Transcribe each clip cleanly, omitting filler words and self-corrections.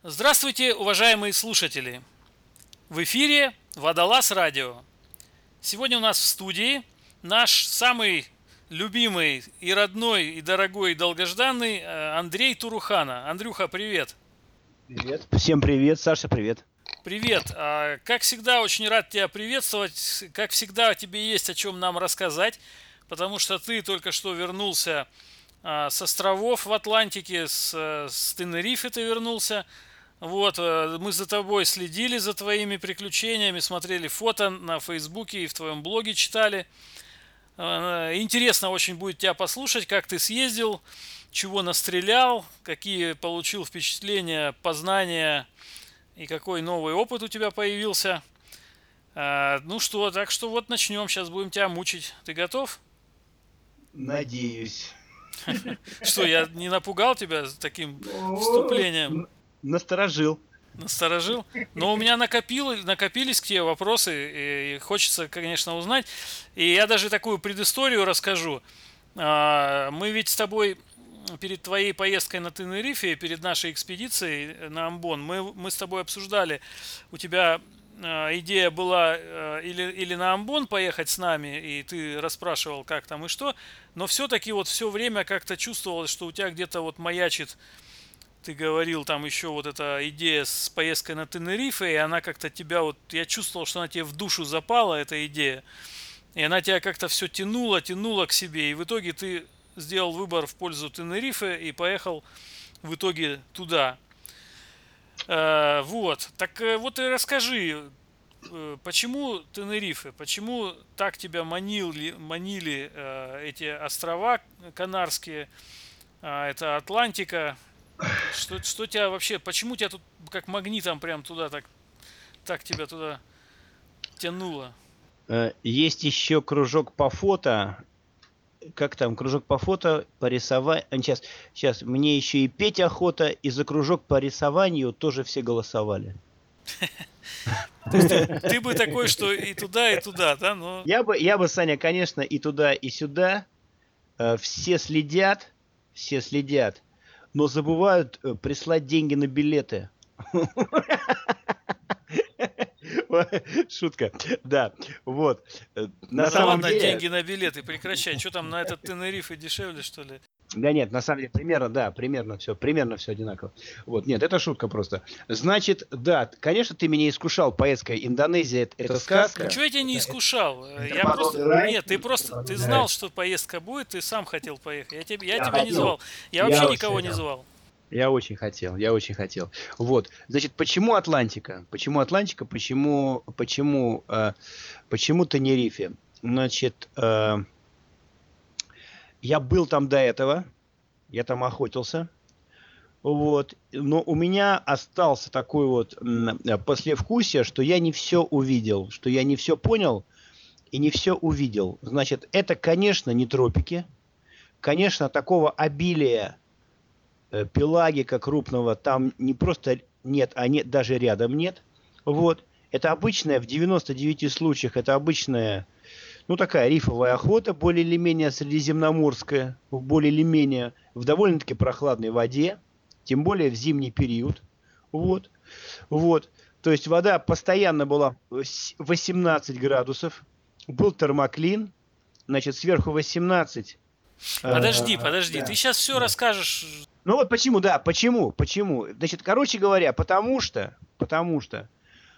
Здравствуйте, уважаемые слушатели! В эфире Водолаз Радио. Сегодня у нас в студии наш самый любимый и родной, и дорогой, и долгожданный Андрей Турухана. Андрюха, привет! Привет. Всем привет. Саша, привет. Привет! Как всегда, очень рад тебя приветствовать. Как всегда, тебе есть о чем нам рассказать, потому что ты только что вернулся с островов в Атлантике, с Тенерифе ты вернулся. Вот, мы за тобой следили, за твоими приключениями, смотрели фото на Фейсбуке и в твоем блоге читали. Интересно очень будет тебя послушать, как ты съездил, чего настрелял, какие получил впечатления, познания и какой новый опыт у тебя появился. Ну что, так что вот начнем, сейчас будем тебя мучить. Ты готов? Надеюсь. Что, я не напугал тебя таким О, вступлением? Насторожил. Насторожил. Но у меня накопились к тебе вопросы, и хочется, конечно, узнать. И я даже такую предысторию расскажу. Мы ведь с тобой перед твоей поездкой на Тенерифе, перед нашей экспедицией на Амбон, мы с тобой обсуждали, у тебя идея была или на Амбон поехать с нами, и ты расспрашивал, как там и что, но все-таки вот все время как-то чувствовалось, что у тебя где-то вот маячит. Ты говорил там еще вот эта идея с поездкой на Тенерифе, и она как-то тебя вот, я чувствовал, что она тебе в душу запала, эта идея, и она тебя как-то все тянула к себе, и в итоге ты сделал выбор в пользу Тенерифе и поехал в итоге туда. Вот, так вот и расскажи, почему Тенерифе, почему так тебя манили эти острова Канарские, это Атлантика, что тебя вообще, почему тебя тут как магнитом прям туда так тебя туда тянуло? Есть еще кружок по фото. Как там? Кружок по фото, по рисованию. Сейчас. Мне еще и петь охота, и за кружок по рисованию тоже все голосовали. То есть ты бы такой, что и туда, да? Но Я бы, Саня, конечно, и туда, и сюда. Все следят, но забывают прислать деньги на билеты. Шутка. Да, вот. На да самом ладно, деле, деньги на билеты, прекращай. Что там на этот Тенерифе дешевле, что ли? да нет, на самом деле, примерно все одинаково. Вот, нет, это шутка просто. Значит, да, конечно, ты меня искушал поездкой. Индонезия это сказка. Ничего я тебя не искушал. Это Я просто... подводный рай. Нет, ты знал, что поездка будет, ты сам хотел поехать. Я Я тебя не хотел. звал. Я вообще Я никого очень не хотел. звал. Я очень хотел. Вот. Значит, почему Атлантика? Почему Тенерифе? Значит, я был там до этого, я там охотился. Вот. Но у меня остался такой вот послевкусие, что я не все увидел, что я не все понял и не все увидел. Значит, это, конечно, не тропики. Конечно, такого обилия пелагика крупного там не просто нет, а нет, даже рядом нет. Вот. Это обычная, в 99 случаях, это обычная, ну, такая рифовая охота, более или менее средиземноморская, более или менее в довольно-таки прохладной воде, тем более в зимний период. Вот. Вот. То есть вода постоянно была 18 градусов, был термоклин, значит, сверху 18. Подожди, ты Да. сейчас все Да. расскажешь. Ну вот почему, да, почему? Значит, короче говоря, потому что,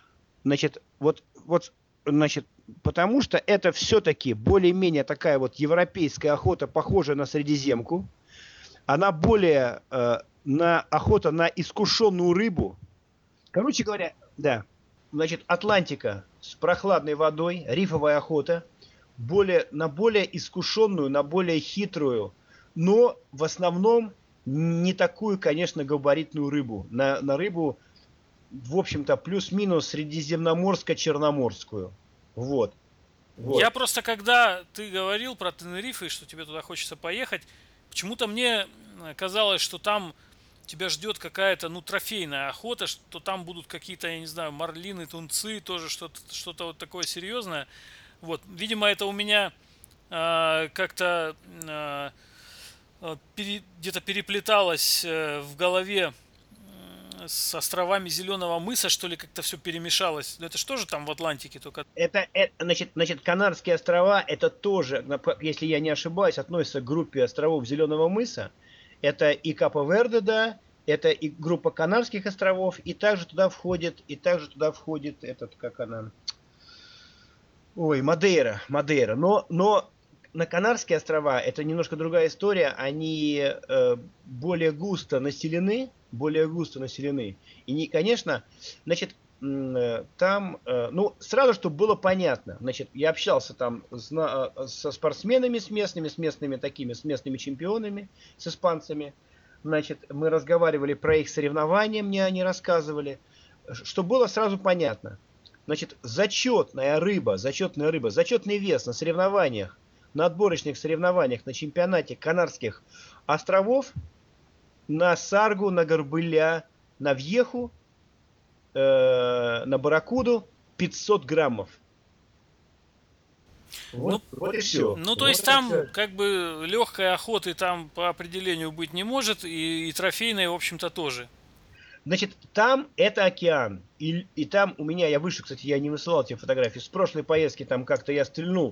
значит, потому что это все-таки более-менее такая вот европейская охота, похожая на Средиземку. Она более охота на искушенную рыбу. Короче говоря, да. Значит, Атлантика с прохладной водой, рифовая охота, более искушенную, на более хитрую, но в основном не такую, конечно, габаритную рыбу. На рыбу, в общем-то, плюс-минус средиземноморско-черноморскую. Вот. Я Вот. просто, когда ты говорил про Тенерифе, и что тебе туда хочется поехать, почему-то мне казалось, что там тебя ждет какая-то, ну, трофейная охота, что там будут какие-то, я не знаю, марлины, тунцы, тоже что-то вот такое серьезное. Вот, видимо, это у меня как-то где-то переплеталось в голове с островами Зеленого мыса, что ли, как-то все перемешалось. Но это что же там в Атлантике только? Значит, Канарские острова, это тоже, если я не ошибаюсь, относятся к группе островов Зеленого мыса. Это и Капо-Верде, да, это и группа Канарских островов, и также туда входит, этот, как она, ой, Мадейра. Но на Канарские острова это немножко другая история, они более густо населены. И, не, конечно, значит, там, ну, сразу, чтобы было понятно, значит, я общался там со спортсменами, с местными чемпионами, с испанцами, значит, мы разговаривали про их соревнования, мне они рассказывали, что было сразу понятно. Значит, зачетный вес на соревнованиях, на отборочных соревнованиях на чемпионате Канарских островов на саргу, на горбыля, на вьеху, на барракуду 500 граммов. Вот и все. Ну, то есть там как бы легкой охоты там по определению быть не может, и трофейной, в общем-то, тоже. Значит, там это океан. И там у меня, я выше, кстати, я не высылал тебе фотографии. С прошлой поездки там как-то я стрельнул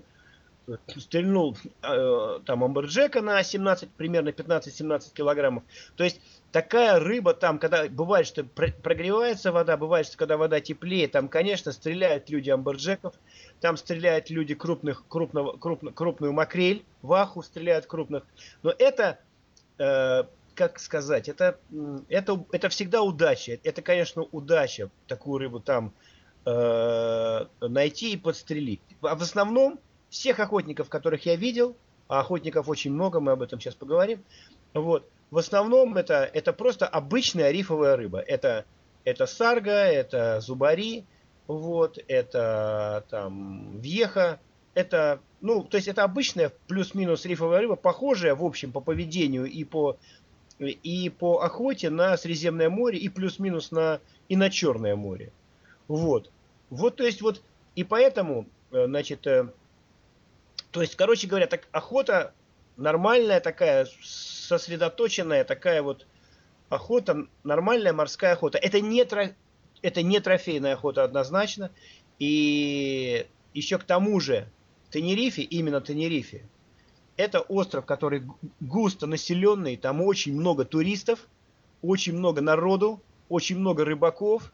там амберджека на 17, примерно 15-17 килограммов. То есть такая рыба там, когда бывает, что прогревается вода, бывает, что когда вода теплее, там, конечно, стреляют люди амберджеков, там стреляют люди крупную макрель, ваху стреляют крупных. Но это, как сказать, это всегда удача. Это, конечно, удача такую рыбу там найти и подстрелить. А в основном всех охотников, которых я видел, а охотников очень много, мы об этом сейчас поговорим, вот, в основном это просто обычная рифовая рыба. Это сарга, это зубари, вот, это там вьеха, это, ну, то есть это обычная плюс-минус рифовая рыба, похожая, в общем, по поведению и по охоте на Средиземное море, и плюс-минус на Черное море. Вот, то есть вот, и поэтому, значит, то есть, короче говоря, охота нормальная такая, сосредоточенная такая вот охота, нормальная морская охота. Это не трофейная охота однозначно. И еще к тому же Тенерифе, именно Тенерифе, это остров, который густо населенный, там очень много туристов, очень много народу, очень много рыбаков.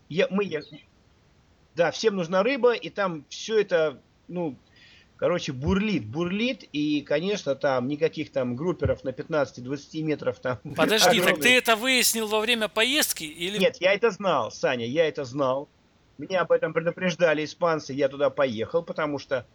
Да, всем нужна рыба, и там все это, ну, короче, бурлит, и, конечно, там никаких там групперов на 15-20 метров там. Подожди, так ты это выяснил во время поездки? Или... Нет, я это знал, Саня, я это знал. Меня об этом предупреждали испанцы, я туда поехал, потому что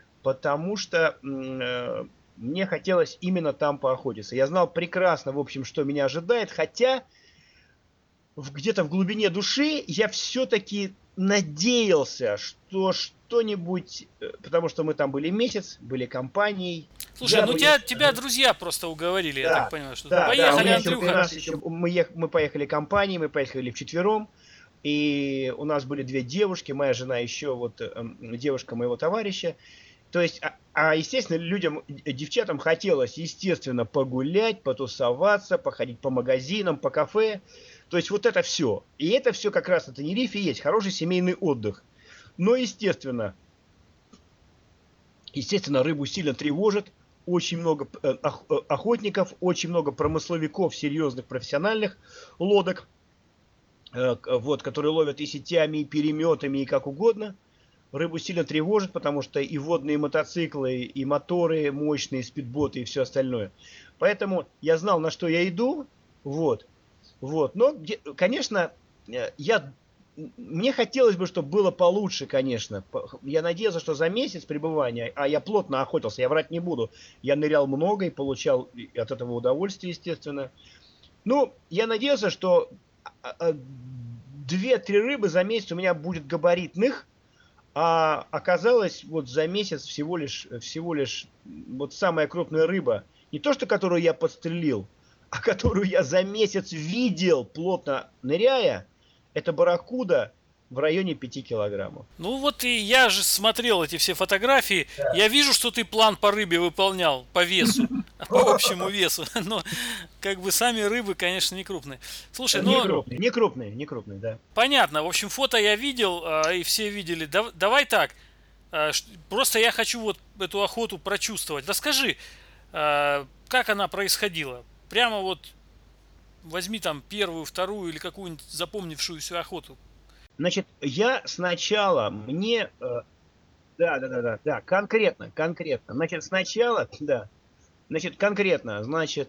мне хотелось именно там поохотиться. Я знал прекрасно, в общем, что меня ожидает, хотя где-то в глубине души я все-таки надеялся, что что-нибудь, потому что мы там были месяц, были компанией. Слушай, тебя друзья просто уговорили, да, я так понимаю, что поехали, Андрюха. Мы поехали компанией, мы поехали вчетвером, и у нас были 2 девушки, моя жена еще, вот девушка моего товарища. То есть, естественно, девчатам хотелось, естественно, погулять, потусоваться, походить по магазинам, по кафе. То есть вот это все. И это все как раз на Тенерифе есть. Хороший семейный отдых. Но, естественно, рыбу сильно тревожит. Очень много охотников, очень много промысловиков, серьезных профессиональных лодок, вот, которые ловят и сетями, и переметами, и как угодно. Рыбу сильно тревожит, потому что и водные мотоциклы, и моторы мощные, и спидботы, и все остальное. Поэтому я знал, на что я иду. Вот. Но, конечно, мне хотелось бы, чтобы было получше, конечно. Я надеялся, что за месяц пребывания, а я плотно охотился, я врать не буду, я нырял много и получал от этого удовольствие, естественно. Ну, я надеялся, что 2-3 рыбы за месяц у меня будет габаритных, а оказалось, вот за месяц всего лишь вот самая крупная рыба, не то что которую я подстрелил, а которую я за месяц видел, плотно ныряя, это барракуда в районе 5 килограммов. Ну вот и я же смотрел эти все фотографии, да. Я вижу, что ты план по рыбе выполнял, по весу. по общему весу. Но как бы сами рыбы, конечно, не крупные. Слушай, Не ну крупный, не крупный, не крупный, да. понятно. В общем, фото я видел, и все видели. Давай так. Просто я хочу вот эту охоту прочувствовать. Расскажи, как она происходила? Прямо вот возьми там первую, вторую или какую-нибудь запомнившуюся охоту. Значит, я сначала мне, да, да, да, да, да, конкретно, конкретно. Значит, сначала, да, значит, конкретно, значит,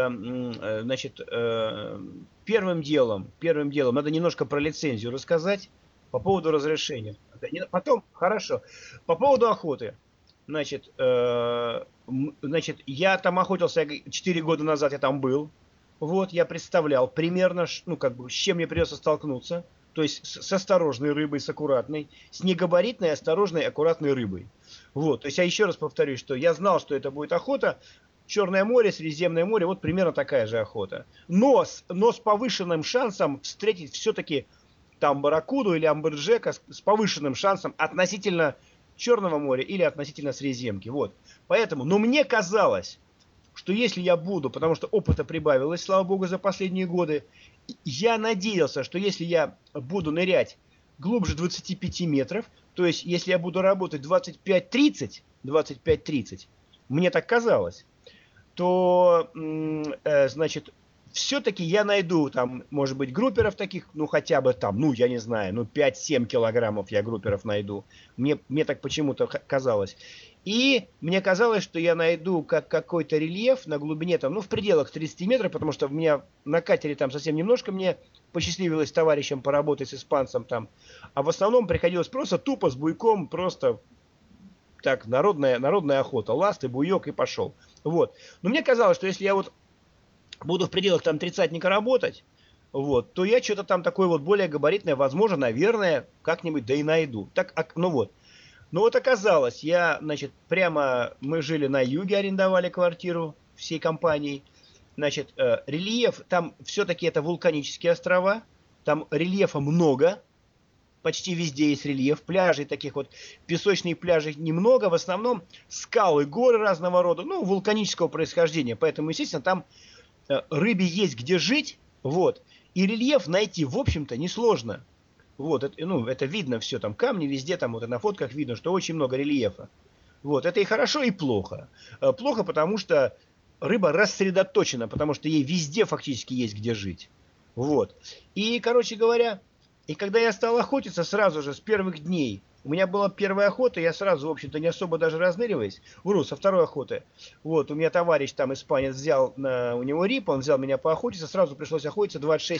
первым делом надо немножко про лицензию рассказать по поводу разрешения. Потом, хорошо, по поводу охоты. Значит, значит, я там охотился 4 года назад, я там был. Вот, я представлял примерно, ну, как бы, с чем мне придется столкнуться. То есть с осторожной рыбой, с аккуратной, с негабаритной, осторожной, аккуратной рыбой. Вот, то есть я еще раз повторюсь, что я знал, что это будет охота. Черное море, Средиземное море, вот примерно такая же охота. Но с повышенным шансом встретить все-таки там барракуду или амберджека с повышенным шансом относительно Черного моря или относительно Средиземки. Вот. Поэтому, но мне казалось, что если я буду, потому что опыта прибавилось, слава богу, за последние годы, я надеялся, что если я буду нырять глубже 25 метров, то есть если я буду работать 25-30, мне так казалось, то, значит, все-таки я найду там, может быть, групперов таких, ну, хотя бы там, ну, я не знаю, ну, 5-7 килограммов я групперов найду. Мне так почему-то казалось. И мне казалось, что я найду какой-то рельеф на глубине, там, ну, в пределах 30 метров, потому что у меня на катере там совсем немножко мне посчастливилось товарищем поработать с испанцем там. А в основном приходилось просто тупо с буйком, просто так, народная охота. Ласт и буйок и пошел. Вот. Но мне казалось, что если я вот буду в пределах там тридцатника работать, вот, то я что-то там такое вот более габаритное, возможно, наверное, как-нибудь да и найду. Так, ну вот. Ну вот оказалось, значит, мы жили на юге, арендовали квартиру всей компанией. Значит, рельеф, там все-таки это вулканические острова, там рельефа много, почти везде есть рельеф, пляжей таких вот, песочные пляжи немного, в основном скалы, горы разного рода, ну, вулканического происхождения, поэтому, естественно, там рыбе есть где жить, вот, и рельеф найти, в общем-то, несложно. Вот, это видно все, там камни везде, там вот и на фотках видно, что очень много рельефа. Вот, это и хорошо, и плохо. Плохо, потому что рыба рассредоточена, потому что ей везде фактически есть где жить. Вот. И, короче говоря, и когда я стал охотиться сразу же с первых дней, у меня была первая охота, я сразу, в общем-то, не особо даже разныриваясь, со второй охоты. Вот, у меня товарищ там, испанец, у него рип, он взял меня поохотиться, сразу пришлось охотиться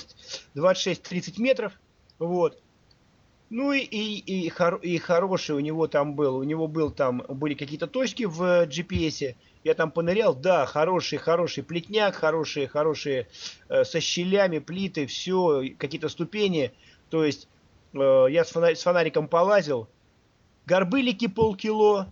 26-30 метров. Вот. Ну и хороший у него там был. Были какие-то точки в GPS. Я там понырял, да, хороший плетняк, хорошие со щелями, плиты, все, какие-то ступени. То есть я с фонариком полазил. Горбылики полкило,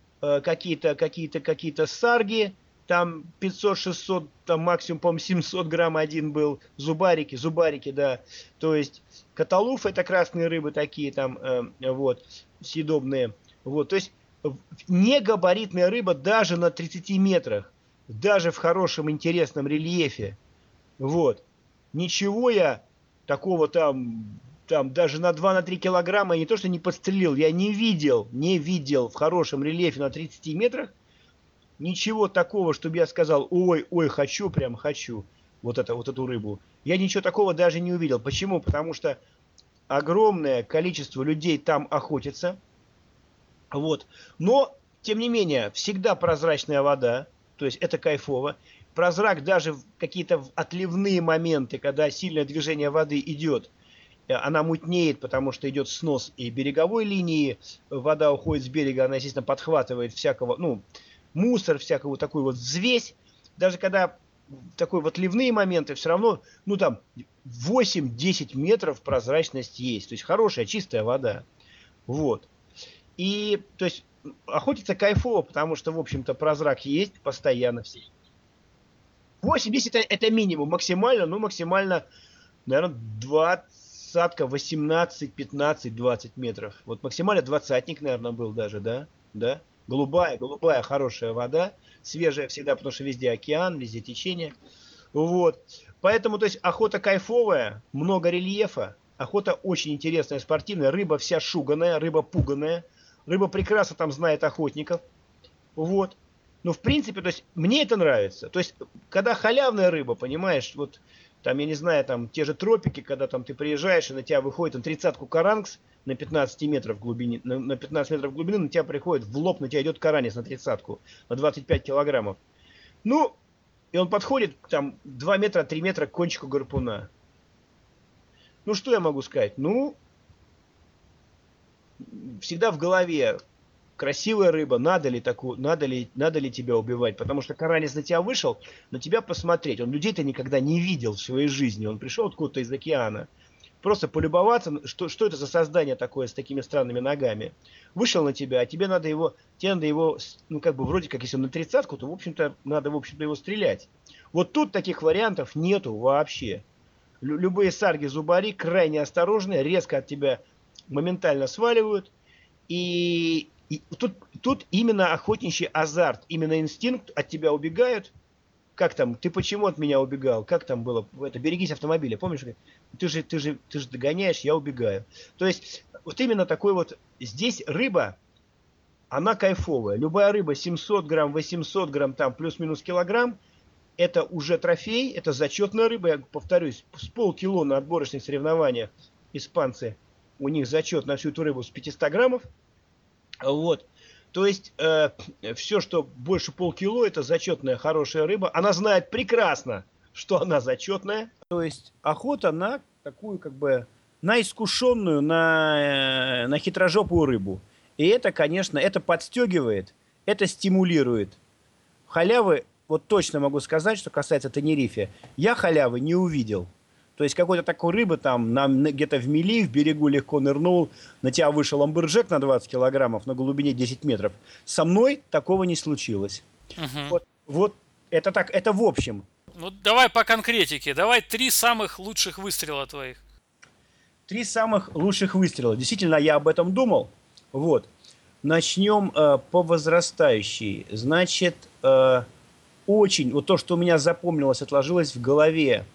какие-то сарги, там 500-600, там максимум, по-моему, 700 грамм один был, зубарики, да, то есть каталуф это красные рыбы такие там, вот, съедобные, вот, то есть негабаритная рыба даже на 30 метрах, даже в хорошем интересном рельефе, вот, ничего я такого там даже на 2-3 килограмма я не то что не подстрелил, я не видел в хорошем рельефе на 30 метрах ничего такого, чтобы я сказал, ой, прям хочу вот эту рыбу. Я ничего такого даже не увидел. Почему? Потому что огромное количество людей там охотится. Вот. Но, тем не менее, всегда прозрачная вода. То есть это кайфово. Прозрак даже в какие-то отливные моменты, когда сильное движение воды идет, она мутнеет, потому что идет снос и береговой линии, вода уходит с берега, она, естественно, подхватывает всякого, ну, мусор, всякую такую вот взвесь. Даже когда такой вот отливные моменты, все равно, ну, там 8-10 метров прозрачность есть. То есть хорошая, чистая вода. Вот. И, то есть, охотиться кайфово, потому что, в общем-то, прозрак есть постоянно. 8-10 это минимум, максимально, наверное, 20, 18, 15, 20 метров. Вот максимально двадцатник, наверное, был даже, да? Да? Голубая, голубая, хорошая вода, свежая всегда, потому что везде океан, везде течение. Вот. Поэтому, то есть, охота кайфовая, много рельефа, охота очень интересная, спортивная, рыба вся шуганая, рыба пуганая, рыба прекрасно там знает охотников. Вот. Ну, в принципе, то есть, мне это нравится. То есть, когда халявная рыба, понимаешь, вот, там, я не знаю, там, те же тропики, когда там ты приезжаешь, и на тебя выходит там 30-ку каранкс на 15 метров глубине, на 15 метров глубины, на тебя приходит в лоб, на тебя идет каранец на 30-ку, на 25 килограммов. Ну, и он подходит, там, 2 метра, 3 метра к кончику гарпуна. Ну, что я могу сказать? Ну, всегда в голове красивая рыба, надо ли тебя убивать? Потому что каранец на тебя вышел, на тебя посмотреть. Он людей-то никогда не видел в своей жизни. Он пришел откуда-то из океана. Просто полюбоваться, что это за создание такое с такими странными ногами. Вышел на тебя, а тебе надо его, ну как бы вроде как, если он на 30-ку, то в общем-то надо его стрелять. Вот тут таких вариантов нету вообще. Любые сарги-зубари крайне осторожны, резко от тебя моментально сваливают. И тут именно охотничий азарт, именно инстинкт, от тебя убегают. Как там, ты почему от меня убегал? Как там было? Это, берегись автомобиля, помнишь? Ты же догоняешь, я убегаю. То есть, вот именно такой вот, здесь рыба, она кайфовая. Любая рыба 700 грамм, 800 грамм, там плюс-минус килограмм, это уже трофей, это зачетная рыба, я повторюсь, с полкило на отборочных соревнованиях испанцы, у них зачет на всю эту рыбу с 500 граммов. Вот. То есть, все, что больше полкило, это зачетная хорошая рыба. Она знает прекрасно, что она зачетная. То есть, охота на такую, как бы, на искушенную, на хитрожопую рыбу. И это, конечно, это подстегивает, это стимулирует. Халявы, вот точно могу сказать, что касается Тенерифе, я халявы не увидел. То есть какой-то такой рыбы там где-то в мели, в берегу легко нырнул, на тебя вышел амберджек на 20 килограммов на глубине 10 метров. Со мной такого не случилось. Угу. Вот это так, это в общем. Ну, давай по конкретике. Давай 3 самых лучших выстрела твоих. 3 самых лучших выстрела. Действительно, я об этом думал. Вот. Начнем по возрастающей. Значит, очень, вот то, что у меня запомнилось, отложилось в голове.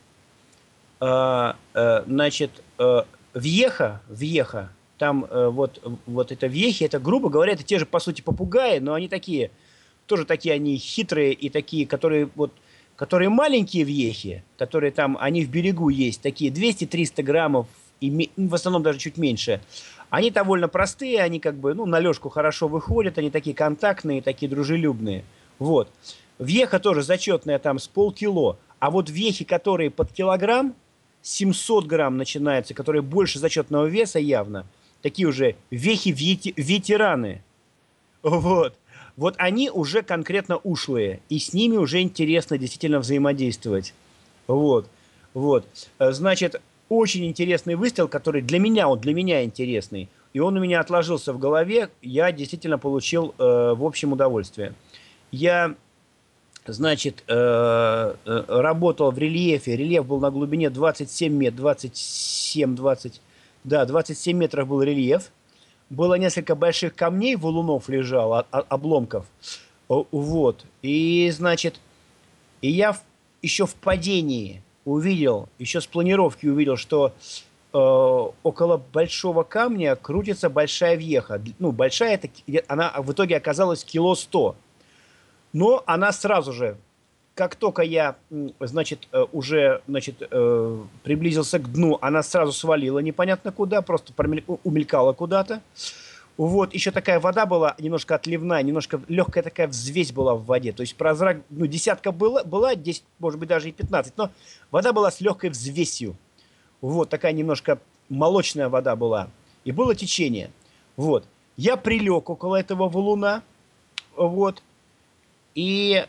Значит, вьеха, там вот это вьехи, это, грубо говоря, это те же, по сути, попугаи, но они такие, тоже такие они хитрые и такие, которые маленькие вьехи, которые там, они в берегу есть, такие 200-300 граммов, и в основном даже чуть меньше. Они довольно простые, они как бы, ну, на лёжку хорошо выходят, они такие контактные, такие дружелюбные. Вот. Вьеха тоже зачетная там с полкило, а вот вьехи, которые под килограмм, 700 грамм начинается, которые больше зачетного веса явно. Такие уже вехи-ветераны. Вот. Вот они уже конкретно ушлые. И с ними уже интересно действительно взаимодействовать. Вот. Вот. Значит, очень интересный выстрел, который для меня интересный. И он у меня отложился в голове. Я действительно получил, в общем, удовольствие. Я... Значит, работал в рельефе. Рельеф был на глубине 27 метров, 27 метров был рельеф. Было несколько больших камней, валунов лежало, обломков. Вот. И, значит, я еще в падении увидел, еще с планировки увидел, что около большого камня крутится большая вьеха. Ну, большая, она в итоге оказалась 100 килограмм. Но она сразу же, как только я, значит, уже, значит, приблизился к дну, она сразу свалила непонятно куда, просто умелькала куда-то. Вот, еще такая вода была немножко отливная, немножко легкая такая взвесь была в воде. То есть прозрак, ну, десятка была, 10, может быть, даже и 15, но вода была с легкой взвесью. Вот, такая немножко молочная вода была. И было течение. Вот. Я прилег около этого валуна, вот. И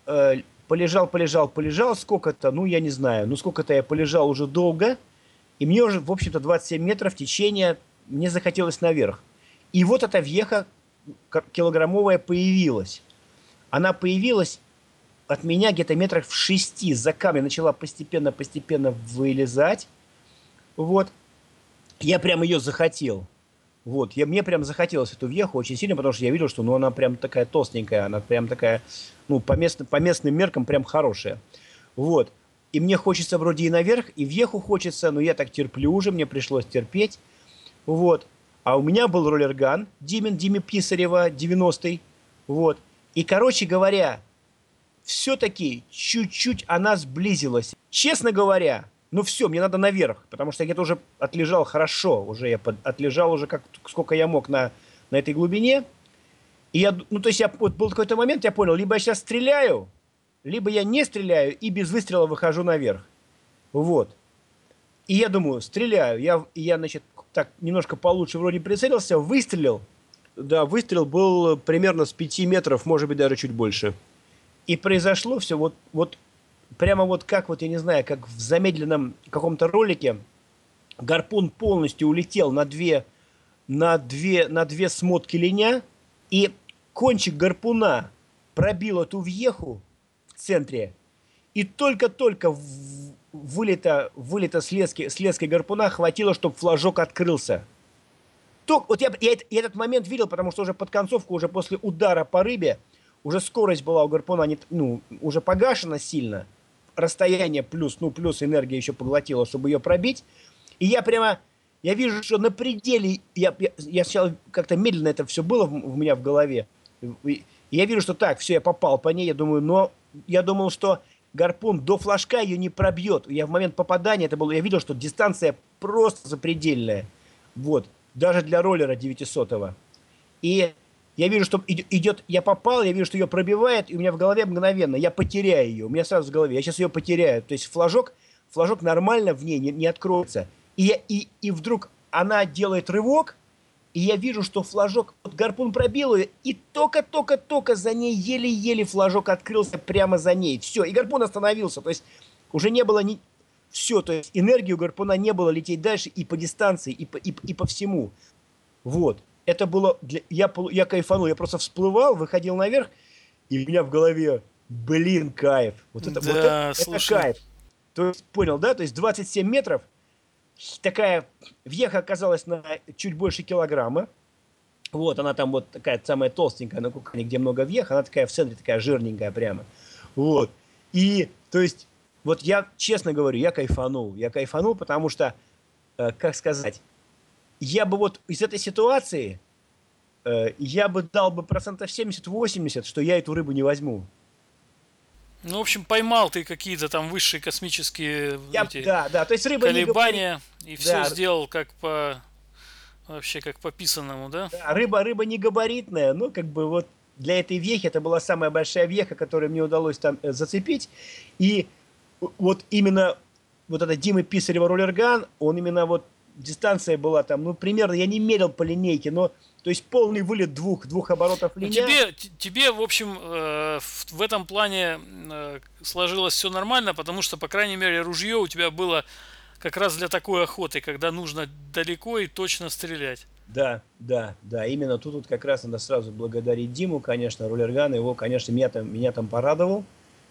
полежал сколько-то, ну, я не знаю, ну, сколько-то я полежал уже долго, и мне уже, в общем-то, 27 метров течения, мне захотелось наверх. И вот эта вьеха килограммовая появилась. Она появилась от меня где-то метров в 6, за камня начала постепенно вылезать. Вот. Я прям ее захотел. Вот, мне прям захотелось эту въеху очень сильно, потому что я видел, что ну, она прям такая толстенькая, она прям такая, ну, по местным меркам прям хорошая. Вот. И мне хочется вроде и наверх, и въеху хочется, но я так терплю уже, мне пришлось терпеть. Вот. А у меня был роллерган Диме Писарева 90-й. Вот. И, короче говоря, все-таки чуть-чуть она сблизилась. Честно говоря, ну все, мне надо наверх, потому что я где-то уже отлежал хорошо, уже я отлежал уже как сколько я мог на этой глубине. И я, ну то есть я, вот был какой-то момент, я понял, либо я сейчас стреляю, либо я не стреляю и без выстрела выхожу наверх. Вот. И я думаю, стреляю. Я, значит, так немножко получше вроде прицелился, выстрелил. Да, выстрел был примерно с 5 метров, может быть, даже чуть больше. И произошло все вот прямо вот как, вот я не знаю, как в замедленном каком-то ролике. Гарпун полностью улетел на две смотки линя, и кончик гарпуна пробил эту въеху в центре, и только-только вылета с леской гарпуна хватило, чтобы флажок открылся. Вот я этот момент видел, потому что уже под концовку, уже после удара по рыбе, уже скорость была у гарпуна уже погашена сильно. Расстояние плюс энергия еще поглотила, чтобы ее пробить. И я вижу, что на пределе, я сначала как-то медленно это все было у меня в голове. И я вижу, что так, все, я попал по ней, я думал, что гарпун до флажка ее не пробьет. Я в момент попадания, я видел, что дистанция просто запредельная. Вот. Даже для роллера 900-го. И я вижу, что идет, я попал, я вижу, что ее пробивает, и у меня в голове мгновенно, я потеряю ее. У меня сразу в голове, я сейчас ее потеряю. То есть флажок нормально в ней не откроется. И вдруг она делает рывок, и я вижу, что флажок, вот гарпун пробил ее, и только за ней еле-еле флажок открылся прямо за ней. Все, и гарпун остановился. То есть уже не было все, то есть энергии у гарпуна не было лететь дальше и по дистанции, и по всему. Вот. Это было... Я кайфанул, я просто всплывал, выходил наверх, и у меня в голове, блин, кайф. Да, слушай. Это кайф. То есть, понял, да? То есть 27 метров, такая въеха оказалась на чуть больше килограмма. Вот, она там вот такая самая толстенькая на кукане, где много въех, она такая в центре, такая жирненькая прямо. Вот. И, то есть, вот я честно говорю, я кайфанул. Я кайфанул, потому что, как сказать, я бы вот из этой ситуации, я бы дал бы 70-80%, что я эту рыбу не возьму. Ну, в общем, поймал ты какие-то там высшие космические да, то есть рыба колебания не и все сделал вообще как по писанному, да? Да, рыба не габаритная, но как бы вот для этой вехи это была самая большая веха, которую мне удалось там зацепить. И вот именно вот это Димы Писарева роллерган, он именно вот дистанция была там, ну, примерно, я не мерил по линейке, но, то есть полный вылет двух оборотов линия. Тебе, в общем, в этом плане сложилось все нормально, потому что, по крайней мере, ружье у тебя было как раз для такой охоты, когда нужно далеко и точно стрелять. Да, именно тут как раз надо сразу благодарить Диму, конечно, роллерган, его, конечно, меня там порадовал.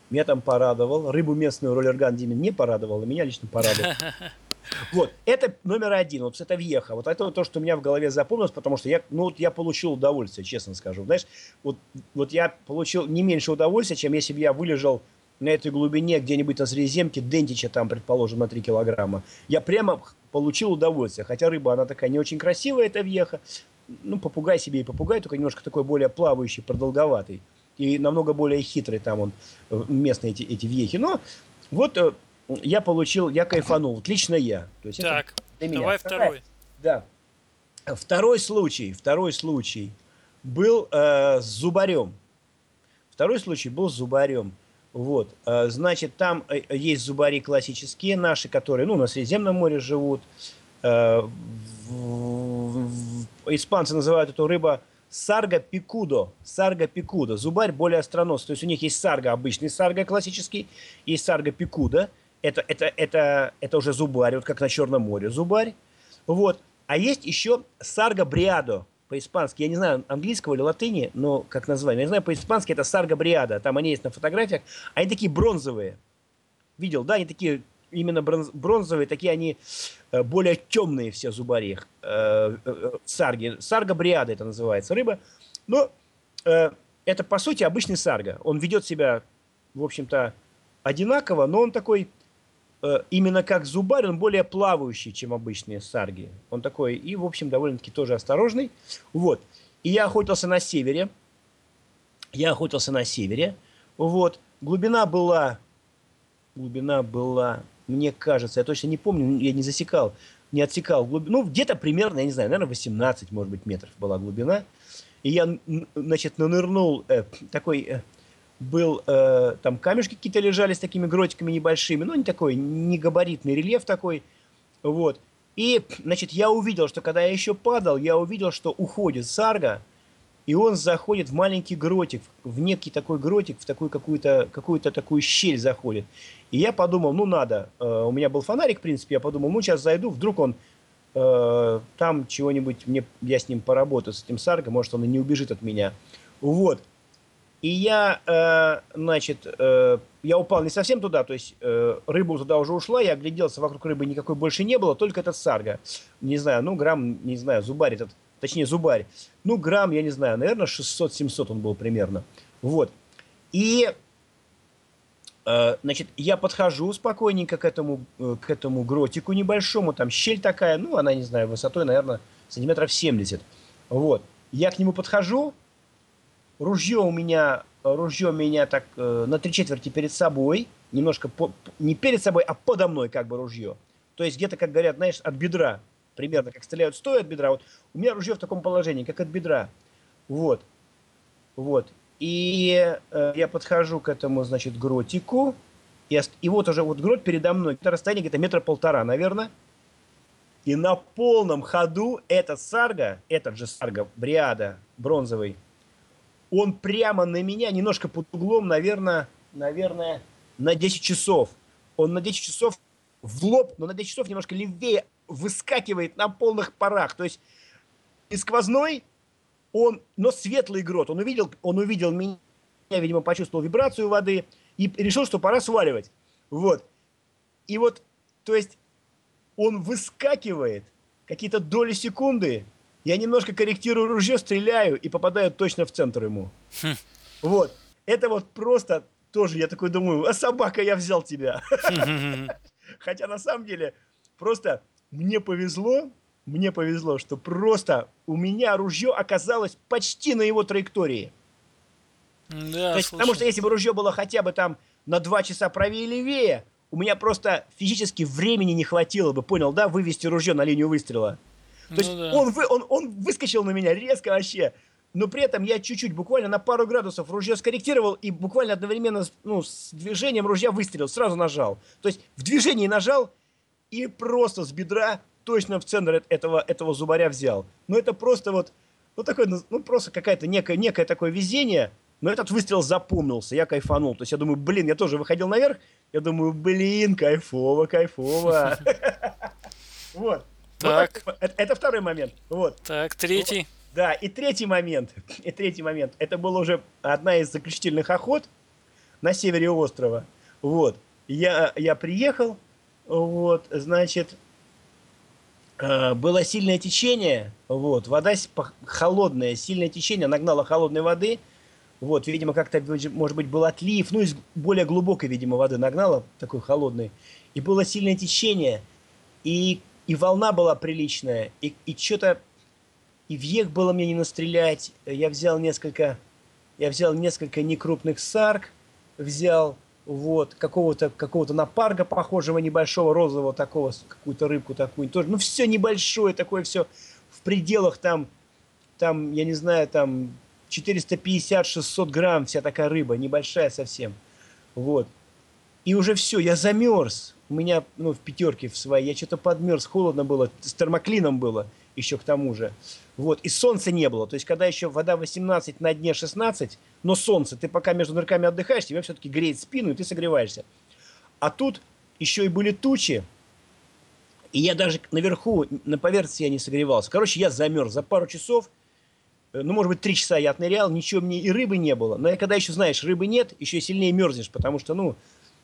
Рыбу местную роллерган Диме не порадовал, а меня лично порадовал. Вот, это номер один, вот это въеха. Вот это вот то, что у меня в голове запомнилось, потому что я получил удовольствие, честно скажу. Знаешь, вот я получил не меньше удовольствия, чем если бы я вылежал на этой глубине где-нибудь на Средиземке, Дентича там, предположим, на 3 килограмма. Я прямо получил удовольствие. Хотя рыба, она такая не очень красивая, эта въеха. Ну, попугай себе и попугай, только немножко такой более плавающий, продолговатый. И намного более хитрый там он, местные эти въехи. Но вот я кайфанул. Вот лично я. То есть так, это давай второй. Да. Второй случай был с зубарем. Вот. Значит, там есть зубари классические наши, которые, на Средиземном море живут. Испанцы называют эту рыбу сарго пикудо. Зубарь более остроносый. То есть у них есть сарго, обычный сарго классический, есть сарго пикудо. Это уже зубарь, вот как на Черном море зубарь. Вот. А есть еще сарго бриадо по-испански. Я не знаю английского или латыни, но как название. Я знаю по-испански это сарго бриадо. Там они есть на фотографиях. Они такие бронзовые. Видел, да? Они такие именно бронзовые, такие они более темные все зубари. Сарги. Сарга бриада это называется рыба. Но это, по сути, обычный сарга. Он ведет себя, в общем-то, одинаково, но он такой, именно как зубарь, он более плавающий, чем обычные сарги. Он такой и, в общем, довольно-таки тоже осторожный. Вот. И я охотился на севере. Вот. Глубина была, мне кажется, я точно не помню, я не отсекал глубину. Ну, где-то примерно, я не знаю, наверное, 18, может быть, метров была глубина. И я, значит, нанырнул, там камешки какие-то лежали с такими гротиками небольшими, ну, не такой, не габаритный рельеф такой, вот. И, значит, я увидел, что когда я еще падал, я увидел, что уходит сарга, и он заходит в маленький гротик, в некий такой гротик, в такую какую-то такую щель заходит. И я подумал, ну, надо, у меня был фонарик, в принципе, я подумал, ну, сейчас зайду, вдруг он там чего-нибудь, я с ним поработаю, с этим саргом, может, он и не убежит от меня. Вот. И я, значит, я упал не совсем туда, то есть рыба туда уже ушла, я огляделся, вокруг рыбы никакой больше не было, только этот сарга. Не знаю, ну, грамм, не знаю, зубарь этот, точнее, зубарь. Ну, грамм, я не знаю, наверное, 600-700 он был примерно. Вот. И, значит, я подхожу спокойненько к этому гротику небольшому, там щель такая, ну, она, не знаю, высотой, наверное, сантиметров 70. Вот. Я к нему подхожу, ружье меня так на 3/4 перед собой, немножко не перед собой, а подо мной как бы ружье. То есть где-то, как говорят, знаешь, от бедра. Примерно как стреляют стоя от бедра. Вот у меня ружье в таком положении, как от бедра. Вот. Вот. И я подхожу к этому, значит, гротику. И вот уже вот грот передо мной. Это расстояние где-то 1,5 метра, наверное. И на полном ходу этот же сарга, бриада, бронзовый, он прямо на меня, немножко под углом, наверное, на 10 часов. Он на 10 часов в лоб, но на 10 часов немножко левее выскакивает на полных парах. То есть не сквозной, но светлый грот. Он увидел меня, видимо, почувствовал вибрацию воды и решил, что пора сваливать. Вот. И вот, то есть он выскакивает какие-то доли секунды, я немножко корректирую ружье, стреляю и попадаю точно в центр ему. Вот. Это вот просто тоже, я такой думаю, а собака, я взял тебя. Хотя на самом деле просто мне повезло, что просто у меня ружье оказалось почти на его траектории. Да, То есть, потому что если бы ружье было хотя бы там на 2 часа правее или левее, у меня просто физически времени не хватило бы, понял, да, вывести ружье на линию выстрела. То есть да. он выскочил на меня резко вообще, но при этом я чуть-чуть, буквально на пару градусов ружье скорректировал и буквально одновременно с движением ружья выстрелил, сразу нажал. То есть в движении нажал и просто с бедра точно в центр этого зубаря взял. Но это просто вот, ну такое, ну просто какая-то некое такое везение, но этот выстрел запомнился, я кайфанул. То есть я думаю, блин, я тоже выходил наверх, я думаю, блин, кайфово. Вот. Так. Это второй момент. Вот. Так, третий. Да, и третий момент. Это была уже одна из заключительных охот на севере острова. Вот. Я приехал, вот, значит, было сильное течение, вот, вода холодная, сильное течение, нагнало холодной воды, вот, видимо, как-то, может быть, был отлив, ну, из более глубокой, видимо, воды нагнало, такой холодной, и было сильное течение, и волна была приличная, и что-то, и век было мне не настрелять, я взял несколько некрупных сарг, вот, какого-то напарга похожего, небольшого, розового такого, какую-то рыбку такую, тоже, ну, все небольшое, такое все в пределах там, я не знаю, там, 450-600 грамм, вся такая рыба, небольшая совсем, вот. И уже все, я замерз, у меня, ну, в пятерке в своей, я что-то подмерз, холодно было, с термоклином было, еще к тому же. Вот, и солнца не было. То есть, когда еще вода 18, на дне 16, но солнце, ты пока между нырками отдыхаешь, тебя все-таки греет спину, и ты согреваешься. А тут еще и были тучи, и я даже наверху, на поверхности я не согревался. Короче, я замерз за пару часов, ну, может быть, 3 часа я отнырял, ничего мне и рыбы не было. Но когда еще, знаешь, рыбы нет, еще сильнее мерзнешь, потому что, ну,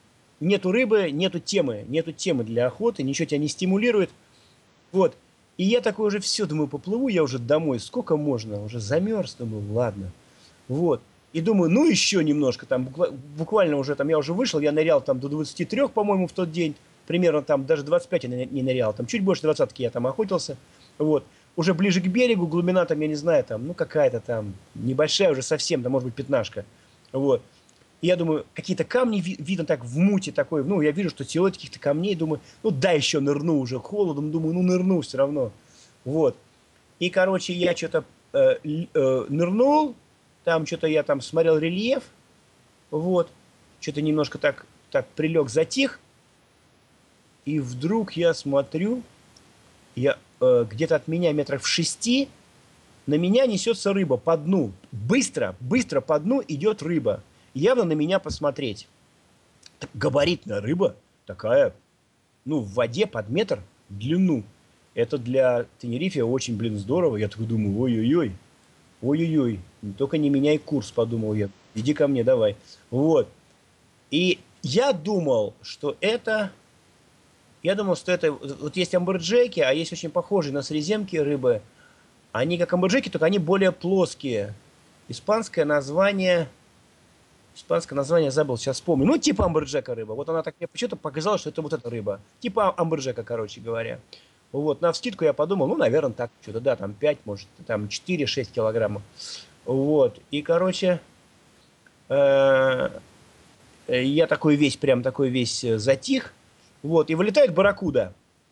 нету рыбы, нету темы для охоты, ничего тебя не стимулирует. Вот. И я такой уже все, думаю, поплыву я уже домой, сколько можно, уже замерз, думаю, ладно. Вот. И думаю, ну еще немножко, там буквально уже, там я уже вышел, я нырял там до 23, по-моему, в тот день, примерно там даже 25 я не нырял, там чуть больше 20 я там охотился, вот. Уже ближе к берегу, глубина там, я не знаю, там, ну какая-то там небольшая уже совсем, там может быть пятнашка, вот. И я думаю, какие-то камни видно так в муте такой, ну я вижу, что силуэт каких-то камней, думаю, ну дай еще нырну уже холодом, думаю, ну нырну все равно, вот. И, короче, я что-то нырнул, там что-то я там смотрел рельеф, вот, что-то немножко так прилег, затих, и вдруг я смотрю, где-то от меня метров в 6 на меня несется рыба по дну. Быстро по дну идет рыба. Явно на меня посмотреть. Габаритная рыба, такая, ну, в воде под метр в длину. Это для Тенерифе очень, здорово. Я такой думаю, ой-ой-ой, только не меняй курс, подумал я. Иди ко мне, давай. Вот. И я думал, что это... Вот есть амберджеки, а есть очень похожие на среземки рыбы. Они как амберджеки, только они более плоские. Испанское название забыл, сейчас вспомню. Ну, типа амберджека рыба. Вот она так мне почему-то показалось, что это вот эта рыба. Типа амберджека, короче говоря. Вот, навскидку я подумал, ну, наверное, так, что-то, да, там 5, может, там 4-6 килограммов. Вот, и, короче, я такой весь затих. Вот, и вылетает барракуда.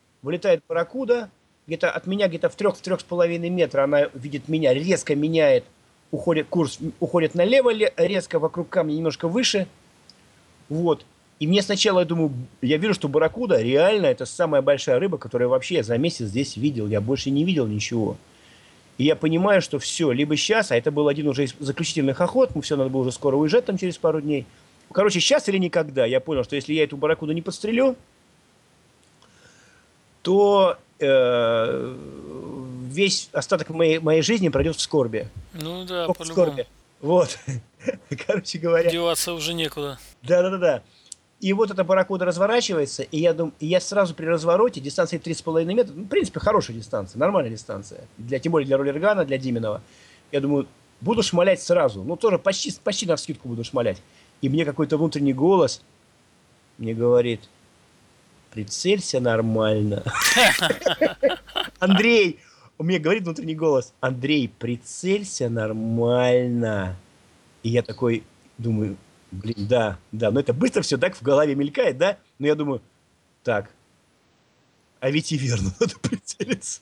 Где-то от меня, где-то в 3,5 метра она видит меня, резко меняет, курс уходит налево, резко вокруг камня немножко выше. Вот. И мне сначала, я вижу, что барракуда реально это самая большая рыба, которую вообще я за месяц здесь видел. Я больше не видел ничего. И я понимаю, что все, либо сейчас, а это был один уже из заключительных охот, все, надо было уже скоро уезжать там через пару дней. Короче, сейчас или никогда. Я понял, что если я эту барракуду не подстрелю, то весь остаток моей жизни пройдет в скорби. Ну да, В скорби. Вот. Короче говоря. Деваться уже некуда. Да. И вот эта барракуда разворачивается, и я сразу при развороте, дистанции 3,5 метра, ну, в принципе, хорошая дистанция, нормальная дистанция, тем более для роллергана, для Диминова. Я думаю, буду шмалять сразу, ну, тоже почти навскидку буду шмалять. И мне какой-то внутренний голос мне говорит, прицелься нормально. Андрей, мне говорит внутренний голос, Андрей, прицелься нормально. И я такой думаю, блин, да, но это быстро все так в голове мелькает, да? Но я думаю, так, а ведь и верно, надо прицелиться.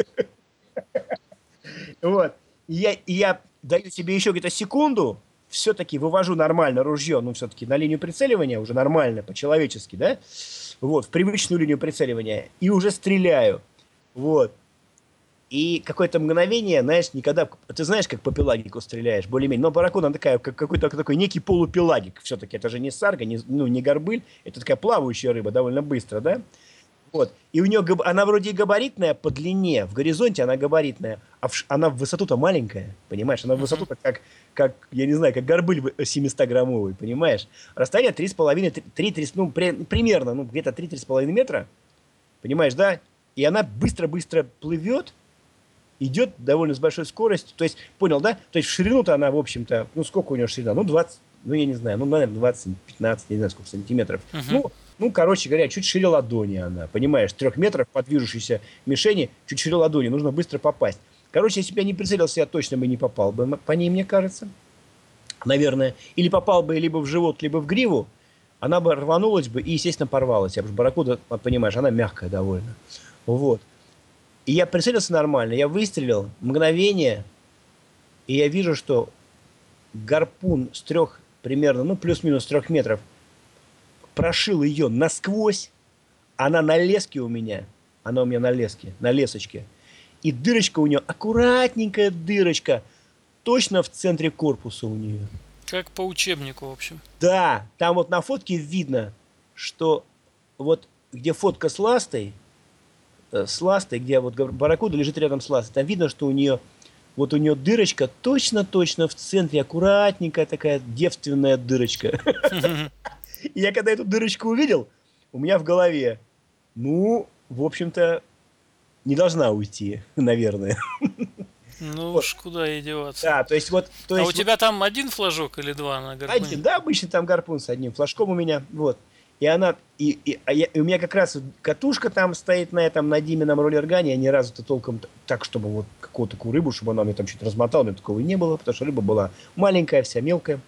Вот. И я даю себе еще где-то секунду, все-таки вывожу нормально ружье, ну, все-таки на линию прицеливания, уже нормально, по-человечески, да? Вот, в привычную линию прицеливания, и уже стреляю. Вот. И какое-то мгновение, знаешь, никогда... Ты знаешь, как по пелагику стреляешь, более-менее. Но барракуда, она такая, как какой-то такой некий полупелагик. Все-таки это же не сарга, не горбыль. Это такая плавающая рыба, довольно быстро, да? Вот. И у нее она вроде габаритная по длине. В горизонте она габаритная. А она в высоту-то маленькая, понимаешь? Она в высоту-то как я не знаю, как горбыль 700-граммовый, понимаешь? Расстояние 3,5, ну, примерно, ну, где-то 3,5 метра. Понимаешь, да? И она быстро-быстро плывет, идет довольно с большой скоростью. То есть, понял, да? То есть в ширину-то она, в общем-то, ну сколько у нее ширина? Ну 20, ну я не знаю, ну, наверное, 20, 15, не знаю, сколько сантиметров. Ну, короче говоря, чуть шире ладони она, понимаешь? 3 метров по движущейся мишени, чуть шире ладони, нужно быстро попасть. Короче, если бы я не прицелился, я точно бы не попал бы по ней, мне кажется. Наверное. Или попал бы либо в живот, либо в гриву. Она бы рванулась бы и, естественно, порвалась. Потому что барракуда, понимаешь, она мягкая довольно. Вот. И я прицелился нормально, я выстрелил, мгновение, и я вижу, что гарпун с 3, примерно, ну, плюс-минус 3 метров, прошил ее насквозь, она на леске у меня, она у меня на лесочке, и дырочка у нее, аккуратненькая дырочка, точно в центре корпуса у нее. Как по учебнику, в общем. Да, там вот на фотке видно, что вот где фотка с ластой, где вот барракуда лежит рядом с ластой, там видно, что у нее дырочка точно в центре, аккуратненькая такая девственная дырочка. И я когда эту дырочку увидел, у меня в голове, ну, в общем-то, не должна уйти, наверное. Ну Вот. уж куда ей деваться. Да, то есть вот, А у тебя там один флажок или два на гарпуне? один, да, обычно там гарпун с одним флажком у меня, вот. И она, и у меня как раз катушка там стоит на этом, на Димином роллергане, я ни разу-то толком так, чтобы вот какую-то такую рыбу, чтобы она мне там что-то размотала, у меня такого и не было, потому что рыба была маленькая, вся мелкая.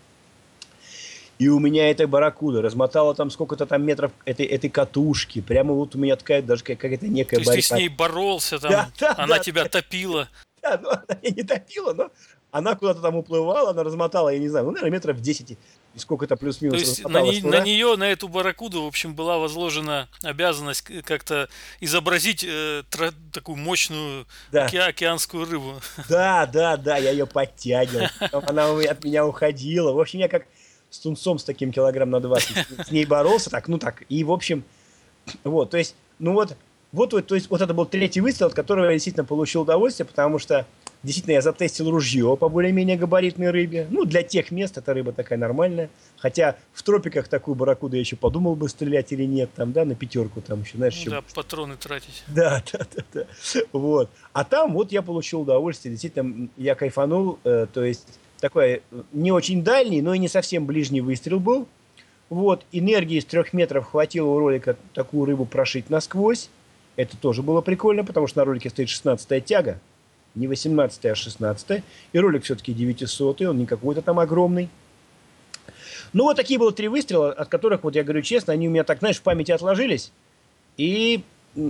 И у меня эта барракуда размотала там сколько-то там метров этой катушки. Прямо вот у меня такая даже какая-то некая То есть ты борьба. с ней боролся, Да, там, да, она да, тебя топила. да, ну она меня не топила, но она куда-то там уплывала, она размотала, я не знаю, ну, наверное, метров 10, и сколько-то То плюс-минус есть размоталась на туда. нее, на эту барракуду, в общем, была возложена обязанность как-то изобразить такую мощную Да, океанскую рыбу. да, да, да, я ее подтягивал. Потом она от меня уходила. В общем, я как с тунцом с таким килограмм на 20 с ней боролся, так, ну так. И, в общем, вот, то есть, ну вот, то есть, вот это был третий выстрел, от которого я действительно получил удовольствие, потому что действительно я затестил ружье по более-менее габаритной рыбе. Ну, для тех мест эта рыба такая нормальная. Хотя в тропиках такую барракуду я еще подумал бы, стрелять или нет, там, да, на пятерку там еще, знаешь, Ну еще. да, патроны тратить. Да, да, да, да. Вот. А там вот я получил удовольствие, действительно, я кайфанул, то есть такой не очень дальний, но и не совсем ближний выстрел был. Вот, энергии с 3 метров хватило у ролика такую рыбу прошить насквозь. Это тоже было прикольно, потому что на ролике стоит 16-я тяга. Не 18-я, а 16-я. И ролик все-таки 900-й, он не какой-то там огромный. Ну, вот такие было 3 выстрела, от которых, вот я говорю честно, они у меня так, знаешь, в памяти отложились. И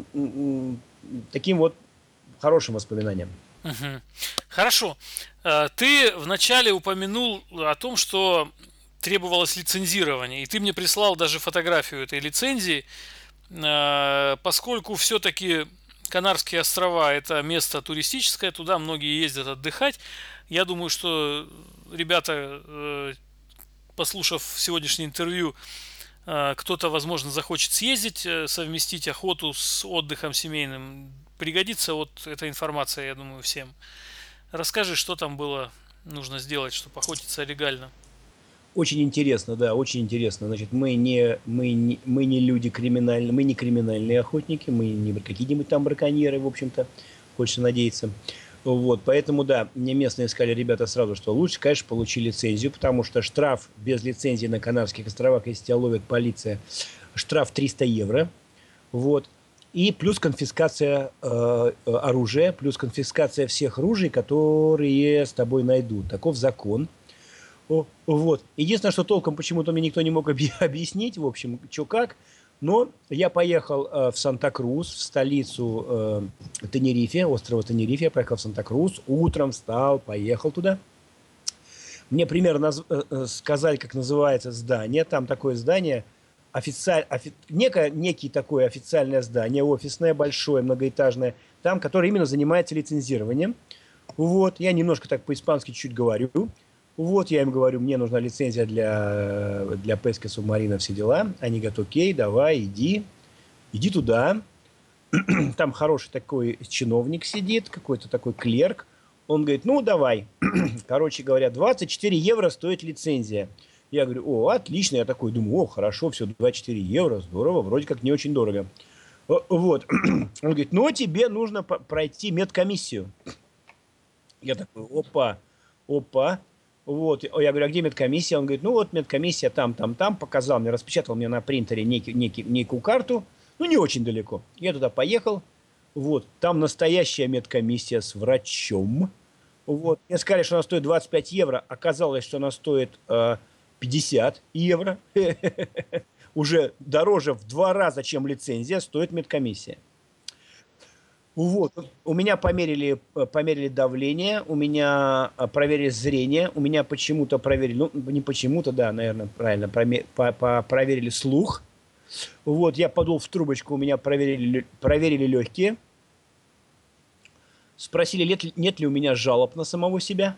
таким вот хорошим воспоминанием. Мгм. Хорошо. Ты вначале упомянул о том, что требовалось лицензирование, и ты мне прислал даже фотографию этой лицензии, поскольку все-таки Канарские острова это место туристическое, туда многие ездят отдыхать. Я думаю, что ребята, послушав сегодняшнее интервью, кто-то, возможно, захочет съездить, совместить охоту с отдыхом семейным. Пригодится вот эта информация, я думаю, всем. Расскажи, что там было нужно сделать, чтобы охотиться легально. Очень интересно, да, очень интересно. Значит, мы не люди криминальные, мы не криминальные охотники, мы не какие-нибудь там браконьеры, в общем-то, хочется надеяться. Вот, поэтому, да, мне местные сказали ребята сразу, что лучше, конечно, получи лицензию, потому что штраф без лицензии на Канарских островах, если тебя ловит полиция, штраф 300 евро. Вот. И плюс конфискация оружия, плюс конфискация всех ружей, которые с тобой найдут. Таков закон. Вот. Единственное, что толком почему-то мне никто не мог объяснить, в общем, что как. Но я поехал в Санта-Крус, в столицу Тенерифе, острова Тенерифе. Я поехал в Санта-Крус, утром встал, поехал туда. Мне примерно сказали, как называется здание. Там такое здание, некий такое официальное здание, офисное, большое, многоэтажное, там, которое именно занимается лицензированием. Вот, я немножко так по-испански чуть говорю. Вот, я им говорю, мне нужна лицензия для pesca субмарина, все дела. Они говорят, окей, давай, иди туда. Там хороший такой чиновник сидит, какой-то такой клерк. Он говорит, ну, давай. Короче говоря, 24 евро стоит лицензия. Я говорю, о, отлично. Я такой думаю, о, хорошо, все, 24 евро, здорово, вроде как не очень дорого. Вот. Он говорит, ну, тебе нужно пройти медкомиссию. Я такой, опа. Вот, я говорю, а где медкомиссия? Он говорит, ну вот медкомиссия там, показал мне, распечатал мне на принтере некую карту, ну не очень далеко. Я туда поехал, вот, там настоящая медкомиссия с врачом. Вот, мне сказали, что она стоит 25 евро, оказалось, что она стоит 50 евро. Уже дороже в 2 раза, чем лицензия, стоит медкомиссия. Вот. У меня померили давление, у меня проверили зрение, у меня почему-то проверили, ну, не почему-то, да, наверное, правильно, проверили слух. Вот, я подул в трубочку, у меня проверили легкие. Спросили, нет ли у меня жалоб на самого себя.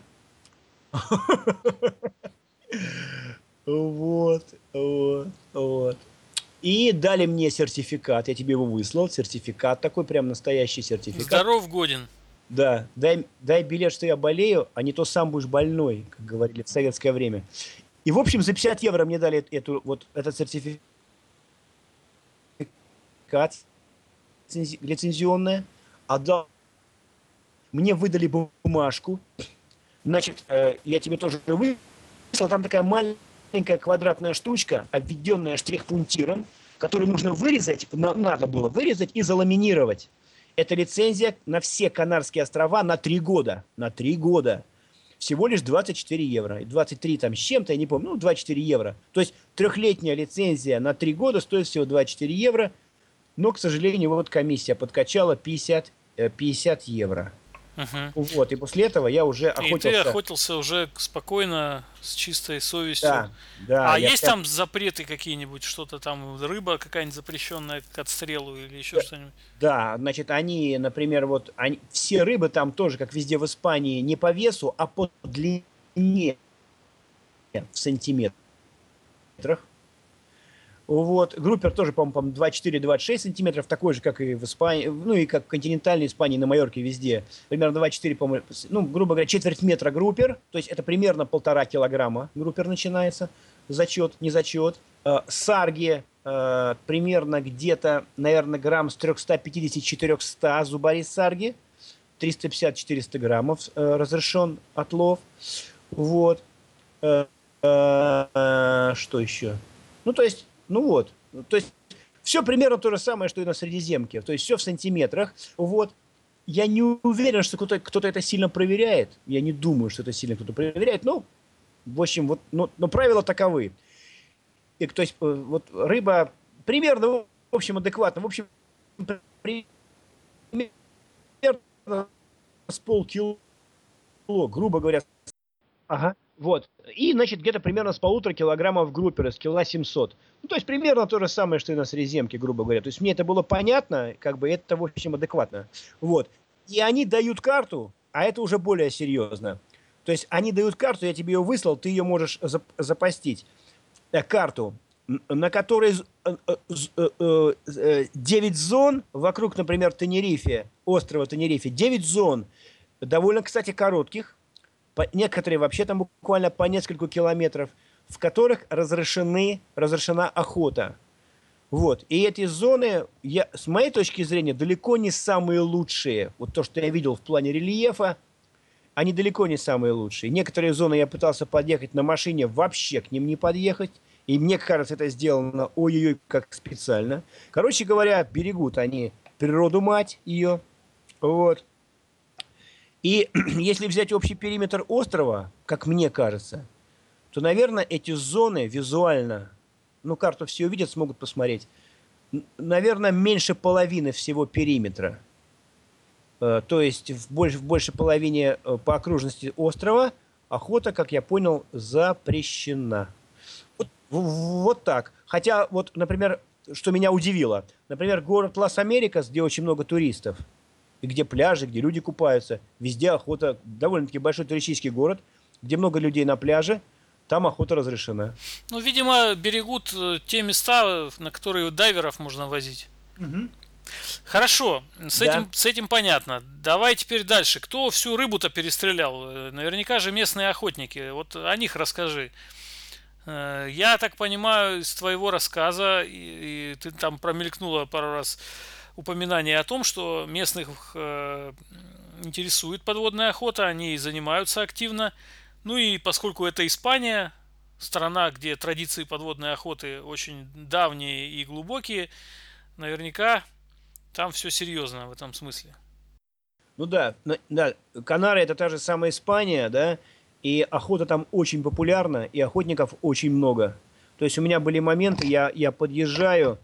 Вот. И дали мне сертификат, я тебе его выслал, сертификат такой, прям настоящий сертификат. Здоров, годен. Да, дай билет, что я болею, а не то сам будешь больной, как говорили в советское время. И, в общем, за 50 евро мне дали этот сертификат лицензионное, отдал, мне выдали бумажку, значит, я тебе тоже выслал, там такая маленькая квадратная штучка, обведенная штрих-пунктиром, которую нужно вырезать, надо было вырезать и заламинировать. Это лицензия на все Канарские острова на 3 года. На 3 года. Всего лишь 24 евро. И 23 там с чем-то, я не помню, 24 евро. То есть трехлетняя лицензия на 3 года стоит всего 24 евро. Но, к сожалению, вот комиссия подкачала 50 евро. Угу. Вот, и после этого я уже охотился. И ты охотился уже спокойно, с чистой совестью. Да, да. А есть там запреты какие-нибудь? Что-то там, рыба какая-нибудь запрещенная к отстрелу или еще что-нибудь? Да, значит, они, например, все рыбы там тоже, как везде в Испании, не по весу, а по длине в сантиметрах. Вот. Группер тоже, по-моему, 24-26 сантиметров, такой же, как и в Испании, ну и как в континентальной Испании, на Майорке, везде. Примерно 24, по-моему, ну, грубо говоря, четверть метра группер, то есть это примерно 1,5 килограмма группер начинается, зачет, не зачет. Сарги примерно где-то, наверное, грамм с 350-400 зубари сарги, 350-400 граммов разрешен отлов. Вот. Что еще? Ну, то есть, все примерно то же самое, что и на Средиземке. То есть все в сантиметрах. Вот. Я не уверен, что кто-то это сильно проверяет. Я не думаю, что это сильно кто-то проверяет. Но, в общем, но правила таковы. И, то есть, вот рыба примерно, в общем, адекватно. В общем, примерно с полкило, грубо говоря. Ага. Вот. И, значит, где-то примерно с 1,5 килограммов группера, с кило 700. Ну, то есть, примерно то же самое, что и на Средиземке, грубо говоря. То есть, мне это было понятно, как бы это, в общем, адекватно. Вот. И они дают карту, а это уже более серьезно. То есть, они дают карту, я тебе ее выслал, ты ее можешь запостить. Карту, на которой 9 зон вокруг, например, Тенерифе, острова Тенерифе. 9 зон, довольно, кстати, коротких. Некоторые вообще там буквально по несколько километров, в которых разрешена охота. Вот. И эти зоны, с моей точки зрения, далеко не самые лучшие. Вот то, что я видел в плане рельефа, они далеко не самые лучшие. Некоторые зоны я пытался подъехать на машине, вообще к ним не подъехать. И мне кажется, это сделано ой-ой-ой как специально. Короче говоря, берегут они природу мать ее. Вот. И если взять общий периметр острова, как мне кажется, то, наверное, эти зоны визуально, ну, карту все увидят, смогут посмотреть, наверное, меньше половины всего периметра. То есть в большей половине по окружности острова охота, как я понял, запрещена. Вот так. Хотя, вот, например, что меня удивило, например, город Лас-Америкас, где очень много туристов, и где пляжи, где люди купаются. Везде охота. Довольно-таки большой туристический город, где много людей на пляже. Там охота разрешена. Ну, видимо, берегут те места, на которые дайверов можно возить. Угу. Хорошо, с этим понятно. Давай теперь дальше. Кто всю рыбу-то перестрелял? Наверняка же местные охотники. Вот о них расскажи. Я так понимаю из твоего рассказа, и ты там промелькнула пару раз упоминание о том, что местных интересует подводная охота, они занимаются активно. Ну и поскольку это Испания, страна, где традиции подводной охоты очень давние и глубокие, наверняка там все серьезно в этом смысле. Ну да, Канары это та же самая Испания, да, и охота там очень популярна, и охотников очень много. То есть у меня были моменты, я подъезжаю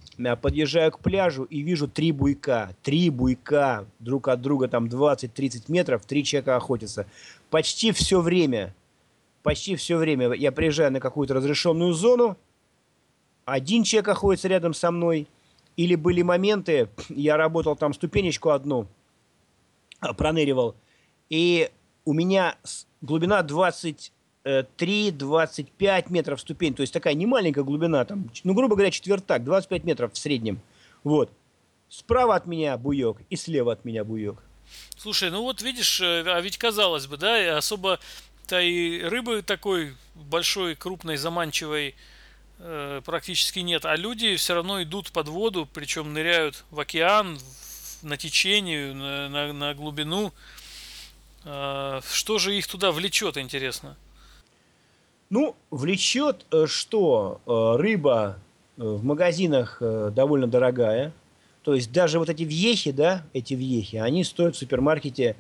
к пляжу и вижу 3 буйка друг от друга, там 20-30 метров, 3 человека охотятся. Почти все время я приезжаю на какую-то разрешенную зону, один человек охотится рядом со мной, или были моменты, я работал там ступенечку одну, проныривал, и у меня глубина 23-25 метров ступень, то есть такая немаленькая глубина, там, ну, грубо говоря, четвертак, 25 метров в среднем. Вот. Справа от меня буек и слева от меня буек. Слушай, ну вот видишь, а ведь казалось бы, да, особо Да и рыбы такой большой, крупной, заманчивой практически нет. А люди все равно идут под воду, причем ныряют в океан, на течение, на глубину. Что же их туда влечет, интересно? Ну, влечет, что рыба в магазинах довольно дорогая. То есть даже вот эти вехи, да, эти вехи, они стоят в супермаркете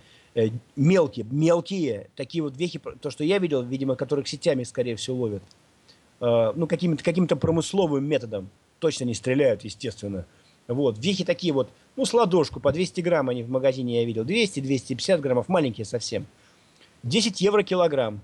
мелкие. Такие вот вехи, то, что я видел, видимо, которых сетями, скорее всего, ловят. Ну, каким-то промысловым методом. Точно не стреляют, естественно. Вот, вехи такие вот, ну, с ладошку, по 200 грамм они в магазине я видел. 200-250 граммов, маленькие совсем. 10 евро килограмм.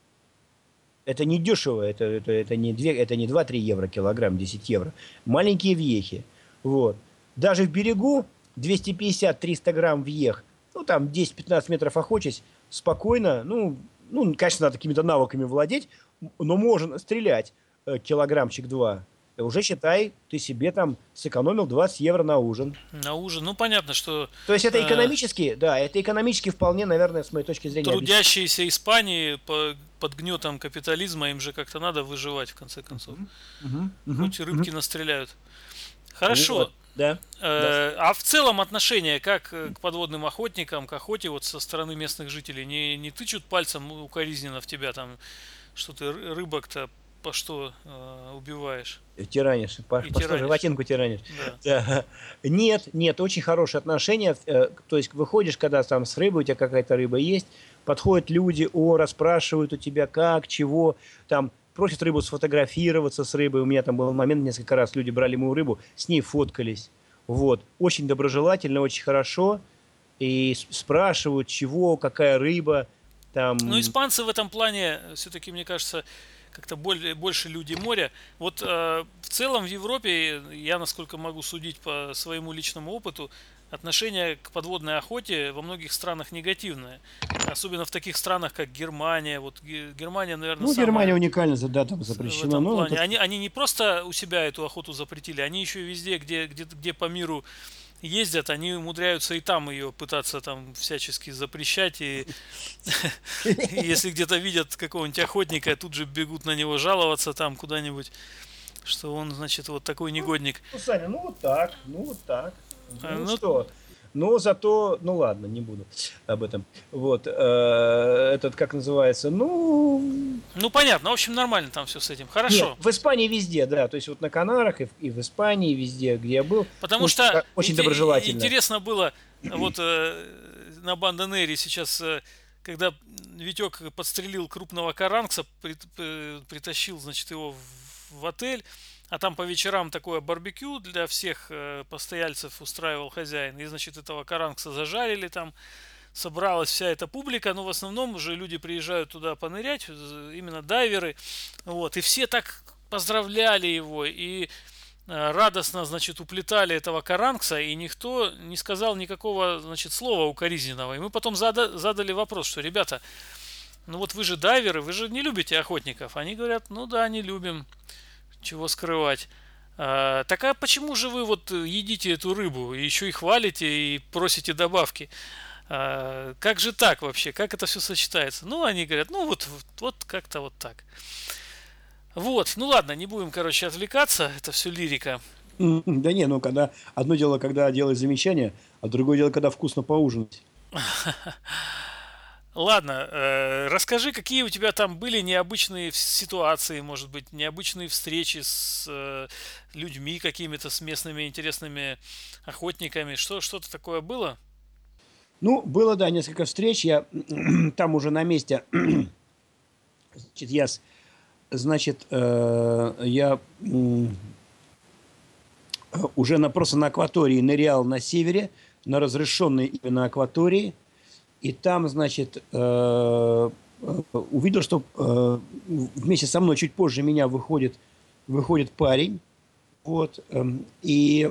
Это не дешево, это не 2-3 евро килограмм, 10 евро. Маленькие вехи. Вот. Даже в берегу 250-300 грамм вех, ну, там 10-15 метров охотясь, спокойно, конечно, надо какими-то навыками владеть, но можно стрелять килограммчик 2. И уже считай, ты себе там сэкономил 20 евро на ужин. На ужин. Ну, понятно, что То есть это экономически, да, это экономически вполне, наверное, с моей точки зрения объяснимо. трудящиеся Испании под гнетом капитализма, им же как-то надо выживать, в конце концов. Хоть и рыбки настреляют. Хорошо. Вот, да, да. А в целом отношение как к подводным охотникам, к охоте вот со стороны местных жителей? Не тычут пальцем укоризненно в тебя там, что ты рыбок-то по что убиваешь Тиранишь, по и что тиранишь? животинку тиранишь. Да. Да. Нет, очень хорошие отношения. То есть выходишь, когда там с рыбой, у тебя какая-то рыба есть, подходят люди, расспрашивают у тебя как, чего, там просят рыбу сфотографироваться с рыбой. У меня там был момент, несколько раз люди брали мою рыбу, с ней фоткались. Вот. Очень доброжелательно, очень хорошо. И спрашивают, чего, какая рыба. Ну, Там. испанцы в этом плане, все-таки, мне кажется, как-то больше люди моря. Вот в целом в Европе, я насколько могу судить по своему личному опыту, отношение к подводной охоте во многих странах негативное. Особенно в таких странах, как Германия. Вот Германия, наверное, Ну, Германия самая уникальна, да, там в запрещено. этом Ну, плане. это. Они не просто у себя эту охоту запретили, они еще и везде, где по миру ездят, они умудряются и там ее пытаться там всячески запрещать. И если где-то видят какого-нибудь охотника, тут же бегут на него жаловаться там куда-нибудь, что он, значит, вот такой негодник. Ну, Саня, ну вот так, ну вот так. Ну Ну, что? Но зато, ну ладно, не буду об этом. Вот, этот, как называется, ну. ну, понятно, в общем, нормально там все с этим. Нет, Хорошо. в Испании везде, да. То есть вот на Канарах и в Испании везде, где я был, Потому очень, что очень доброжелательно. интересно было, вот на Бандонере сейчас, когда Витек подстрелил крупного каранкса, притащил, значит, его в отель, а там по вечерам такое барбекю для всех постояльцев устраивал хозяин. И, значит, этого каранкса зажарили там, собралась вся эта публика, но в основном уже люди приезжают туда понырять, именно дайверы, вот, и все так поздравляли его, и радостно, значит, уплетали этого каранкса, и никто не сказал никакого, значит, слова укоризненного. И мы потом задали вопрос, что, ребята, ну вот вы же дайверы, вы же не любите охотников. Они говорят, ну да, не любим, чего скрывать. Так а почему же вы вот едите эту рыбу, и еще и хвалите, и просите добавки? Как же так вообще? Как это все сочетается? Ну, они говорят, ну вот как-то вот так. Вот, ну ладно, не будем, короче, отвлекаться, это все лирика. Да не, ну когда одно дело, когда делать замечания, а другое дело, когда вкусно поужинать. Ладно, расскажи, какие у тебя там были необычные ситуации, может быть, необычные встречи с людьми какими-то, с местными интересными охотниками. Что-то такое было? Ну, было, да, несколько встреч. Я там уже на месте, значит, я уже просто на акватории нырял на севере, на разрешенной именно акватории. И там, значит, увидел, что вместе со мной чуть позже меня выходит парень. Вот. И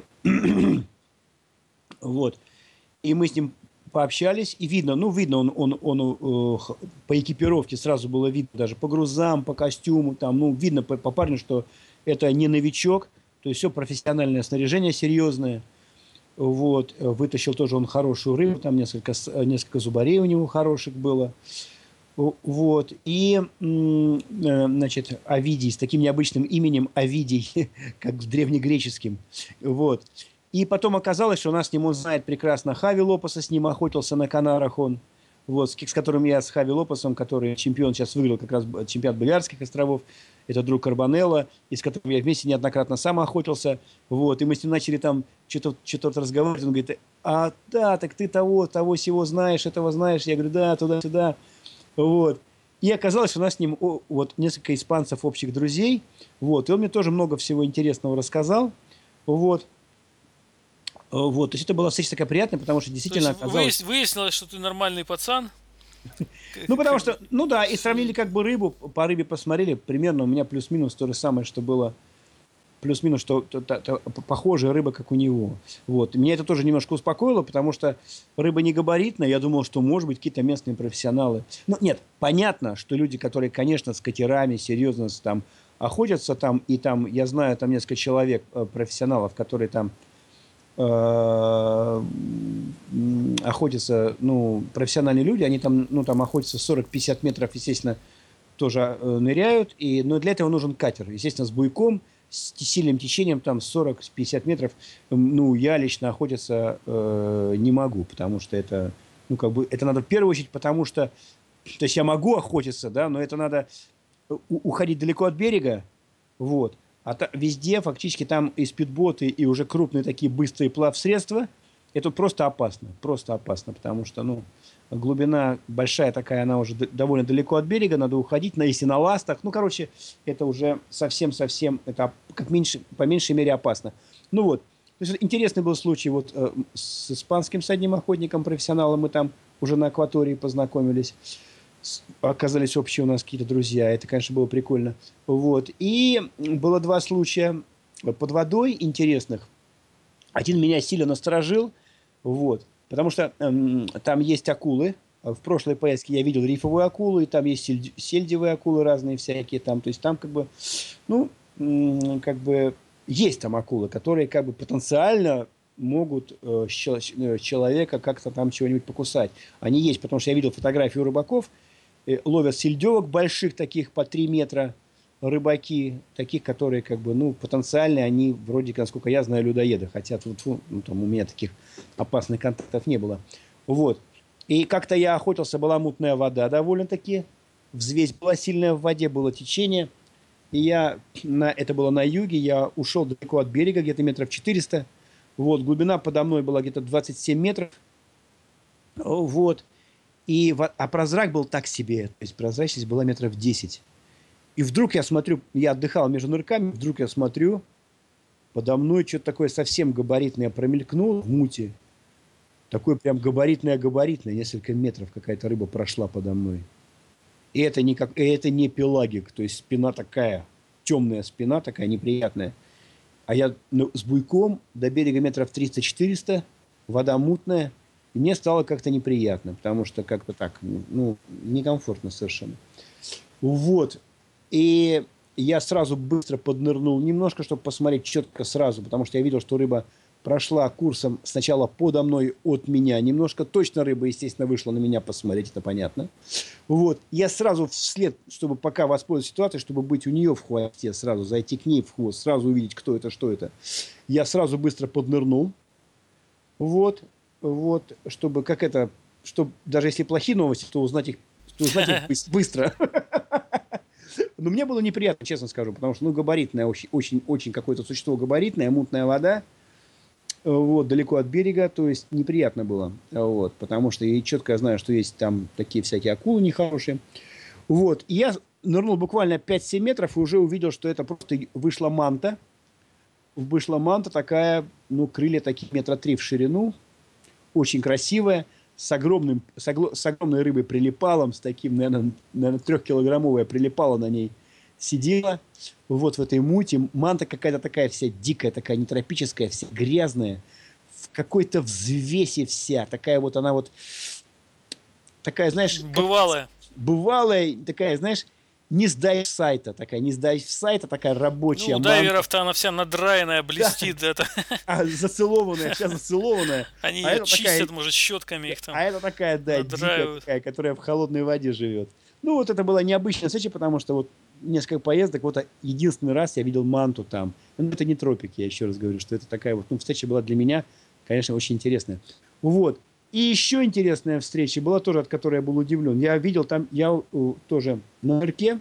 вот. И мы с ним пообщались, и видно, он по экипировке сразу было видно, даже по грузам, по костюму, там, ну, видно по парню, что это не новичок, то есть все профессиональное снаряжение серьезное. Вот, вытащил тоже он хорошую рыбу, там несколько зубарей у него хороших было. Вот. И, значит, Овидий, с таким необычным именем Овидий, как в древнегреческим. Вот. И потом оказалось, что у нас с ним, он знает прекрасно Хави Лопеса, с ним охотился на Канарах он. Вот, с которым я, с Хави Лопесом, который чемпион, сейчас выиграл как раз чемпионат Балиарских островов, это друг Карбонелла, и с которым я вместе неоднократно сам охотился. Вот, и мы с ним начали там что-то разговаривать. Он говорит: а, да, так ты того сего знаешь, этого знаешь. Я говорю: да, туда-сюда. Вот. И оказалось, что у нас с ним вот несколько испанцев общих друзей. Вот. И он мне тоже много всего интересного рассказал. Вот. Вот. То есть это была встреча такая приятная, потому что То есть действительно оказалось... выяснилось, что ты нормальный пацан? Ну, потому Как бы. что, ну да, и сравнили как бы рыбу, по рыбе посмотрели, примерно у меня плюс-минус то же самое, что было, плюс-минус, что похожая рыба, как у него. Вот. И меня это тоже немножко успокоило, потому что рыба не габаритная, я думал, что, может быть, какие-то местные профессионалы. Ну, нет, понятно, что люди, которые, конечно, с катерами серьезно там охотятся там, и там, я знаю, там несколько человек, профессионалов, которые там охотятся, ну, профессиональные люди, они там, ну, там охотятся 40-50 метров, естественно, тоже ныряют, но для этого нужен катер, естественно, с буйком, с сильным течением, там 40-50 метров, ну, я лично охотиться не могу, потому что это, ну, как бы, это надо в первую очередь, потому что, то есть я могу охотиться, да, но это надо уходить далеко от берега, вот. Везде фактически там и спидботы, и уже крупные такие быстрые плавсредства. Это просто опасно, потому что, ну, глубина большая такая, она уже довольно далеко от берега, надо уходить, если на ластах. Ну, короче, это уже совсем, это как по меньшей мере опасно. Ну вот, то есть интересный был случай вот с испанским, с одним охотником, профессионалом, мы там уже на акватории познакомились. Оказались общие у нас какие-то друзья. Это, конечно, было прикольно. Вот. И было два случая под водой интересных. Один меня сильно насторожил. Вот. Потому что там есть акулы. В прошлой поездке я видел рифовую акулу, и там есть сельдевые акулы разные всякие. Там. То есть там как бы, ну, как бы есть там акулы, которые как бы потенциально могут человека как-то там чего-нибудь покусать. Они есть, потому что я видел фотографии у рыбаков, ловят сельдевок больших, таких по 3 метра, рыбаки, таких, которые как бы, ну, потенциально, они вроде, насколько я знаю, людоеды. Хотя тут, ну, там у меня таких опасных контактов не было. Вот. И как-то я охотился, была мутная вода довольно-таки. Взвесь была сильная в воде, было течение. И это было на юге, я ушел далеко от берега, где-то метров 400. Вот, глубина подо мной была где-то 27 метров. Вот. А прозрак был так себе. То есть прозрачность была метров 10. И вдруг я смотрю, я отдыхал между нырками, вдруг я смотрю, подо мной что-то такое совсем габаритное промелькнуло в муте. Такое прям габаритное, несколько метров какая-то рыба прошла подо мной. И это не пелагик, то есть спина такая, темная спина такая неприятная. А я с буйком до берега метров 300-400, вода мутная, и мне стало как-то неприятно, потому что как-то так, ну, некомфортно совершенно. Вот. И я сразу быстро поднырнул немножко, чтобы посмотреть четко сразу, потому что я видел, что рыба прошла курсом сначала подо мной, от меня. Немножко точно рыба, естественно, вышла на меня посмотреть, это понятно. Вот. Я сразу вслед, чтобы пока воспользоваться ситуацией, чтобы быть у нее в хвосте, сразу зайти к ней в хвост, сразу увидеть, кто это, что это. Я сразу быстро поднырнул. Вот. Вот. Чтобы чтобы даже если плохие новости, то узнать их быстро. Но мне было неприятно, честно скажу, потому что, ну, габаритное, очень какое-то существо габаритное, мутная вода. Вот, далеко от берега, то есть неприятно было, вот, потому что я четко знаю, что есть там такие всякие акулы нехорошие. Вот, и я нырнул буквально 5-7 метров и уже увидел, что это просто вышла манта. Вышла манта такая, ну, крылья такие 3 метра в ширину, очень красивая, с огромной рыбой прилипалом, с таким, наверное 3-килограммовая прилипала на ней, сидела вот в этой муте. Манта какая-то такая вся дикая, такая нетропическая, вся грязная, в какой-то взвесе вся. Такая вот она вот, такая, знаешь... Бывалая. Бывалая, такая, знаешь, не сдай сайта, такая, не сдай сайта, такая Ну, рабочая у манта. дайверов-то она вся надраенная, блестит. Это. Зацелованная, вся зацелованная. Они А ее это такая, чистят, может, щетками их а там это такая, да, дикая надраивают. такая, которая в холодной воде живет. Ну, вот это была необычная встреча, потому что вот несколько поездок, вот единственный раз я видел манту там. Ну, это не тропики, я еще раз говорю, что это такая вот, ну, встреча была для меня, конечно, очень интересная. Вот. И еще интересная встреча была тоже, от которой я был удивлен. Я видел там, я тоже на нырке,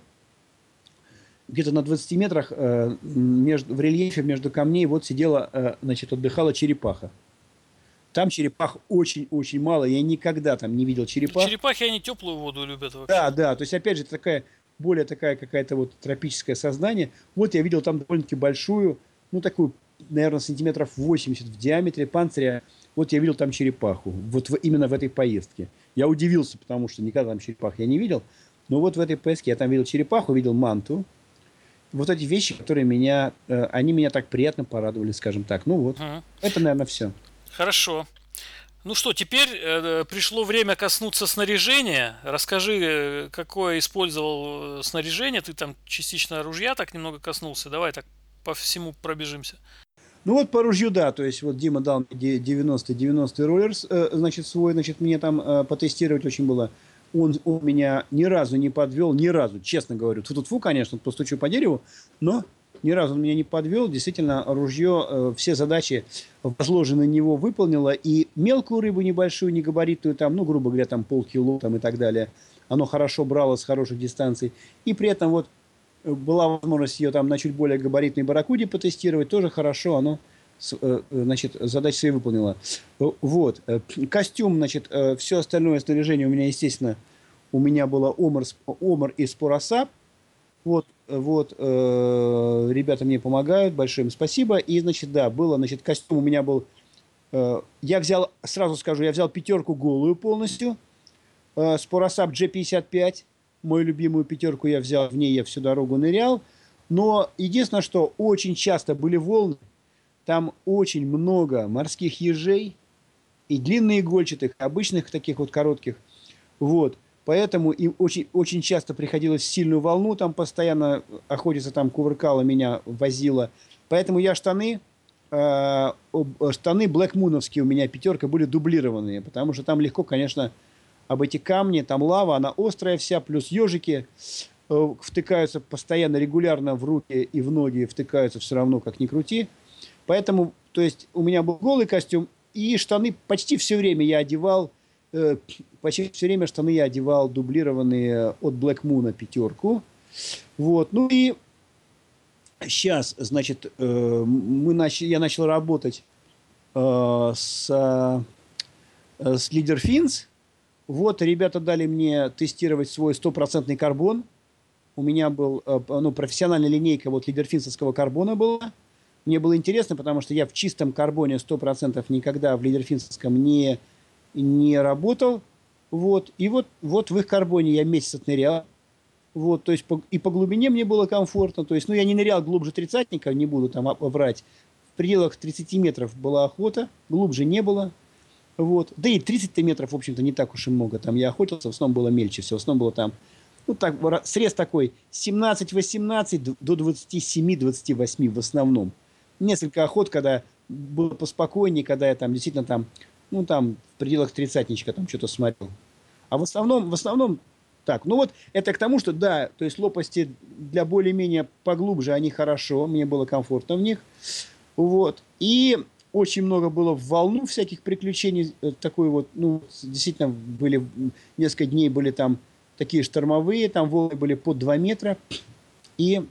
где-то на 20 метрах в рельефе между камней вот сидела, значит, отдыхала черепаха. Там черепах очень-очень мало. Я никогда там не видел черепах. Черепахи, они теплую воду любят вообще. Да, да. То есть, опять же, это такая, более такая какая-то вот тропическое сознание. Вот я видел там довольно-таки большую, ну, такую, наверное, сантиметров 80 в диаметре панциря. Вот я видел там черепаху. Вот именно в этой поездке. Я удивился, потому что никогда там черепах я не видел. Но вот в этой поездке я там видел черепаху, видел манту. Вот эти вещи, которые меня, они меня так приятно порадовали, скажем так. Ну вот, это, наверное, все. Хорошо. Ну что, теперь пришло время коснуться снаряжения. Расскажи, какое использовал снаряжение. Ты там частично ружья так немного коснулся. Давай так по всему пробежимся. Ну вот по ружью, да, то есть вот Дима дал мне 90 роллер, значит, свой, значит, мне там потестировать очень было. Он меня ни разу не подвел, ни разу, честно говорю. Тьфу-тьфу, конечно, постучу по дереву, но ни разу он меня не подвел. Действительно, ружье все задачи возложенные на него выполнило. И мелкую рыбу небольшую, негабаритную, там, ну, грубо говоря, там полкило там, и так далее. Оно хорошо брало с хороших дистанций. И при этом вот была возможность ее там на чуть более габаритной барракуде потестировать. Тоже хорошо оно, значит, задачи свои выполнило. Вот. Костюм, значит, все остальное снаряжение у меня, естественно, у меня было омар и споросап. Вот, ребята мне помогают, большое им спасибо. И, значит, да, было, значит, костюм у меня был, я взял, сразу скажу, я взял пятерку голую полностью, споросап G55, мою любимую пятерку я взял, в ней я всю дорогу нырял. Но единственное, что очень часто были волны, там очень много морских ежей, и длинных игольчатых, и обычных таких вот коротких. Вот. Поэтому им очень часто приходилось в сильную волну там постоянно охотиться, там кувыркало меня, возило. Поэтому я штаны блэкмуновские у меня пятерка были дублированные, потому что там легко, конечно, об эти камни, там лава, она острая вся, плюс ежики втыкаются постоянно, регулярно в руки и в ноги втыкаются все равно, как ни крути. Поэтому, то есть, у меня был голый костюм, и штаны почти все время я одевал, штаны я одевал дублированные от Black Moon пятерку. Вот. Ну и сейчас, значит, я начал работать с Leader Fins. Вот, ребята дали мне тестировать свой 100% карбон. У меня был, профессиональная линейка вот лидерфинсовского карбона была. Мне было интересно, потому что я в чистом карбоне 100% никогда в лидерфинсовском не работал. Вот. И вот в их карбоне я месяц отнырял. Вот, то есть и по глубине мне было комфортно. То есть, ну, я не нырял глубже тридцатника, не буду там врать. В пределах 30 метров была охота, глубже не было. Вот. Да и 30 метров, в общем-то, не так уж и много. Там я охотился, в основном было мельче все. В основном было там, ну, так, срез такой 17-18 до 27-28 в основном. Несколько охот, когда было поспокойнее, когда я там действительно там, ну, там в пределах тридцатничка там что-то смотрел. А в основном так. Ну, вот это к тому, что, да, то есть лопасти для более-менее поглубже, они хорошо, мне было комфортно в них. Вот. И очень много было в волну всяких приключений. Такой вот, ну, действительно, были несколько дней были там такие штормовые, там волны были под 2 метра. И,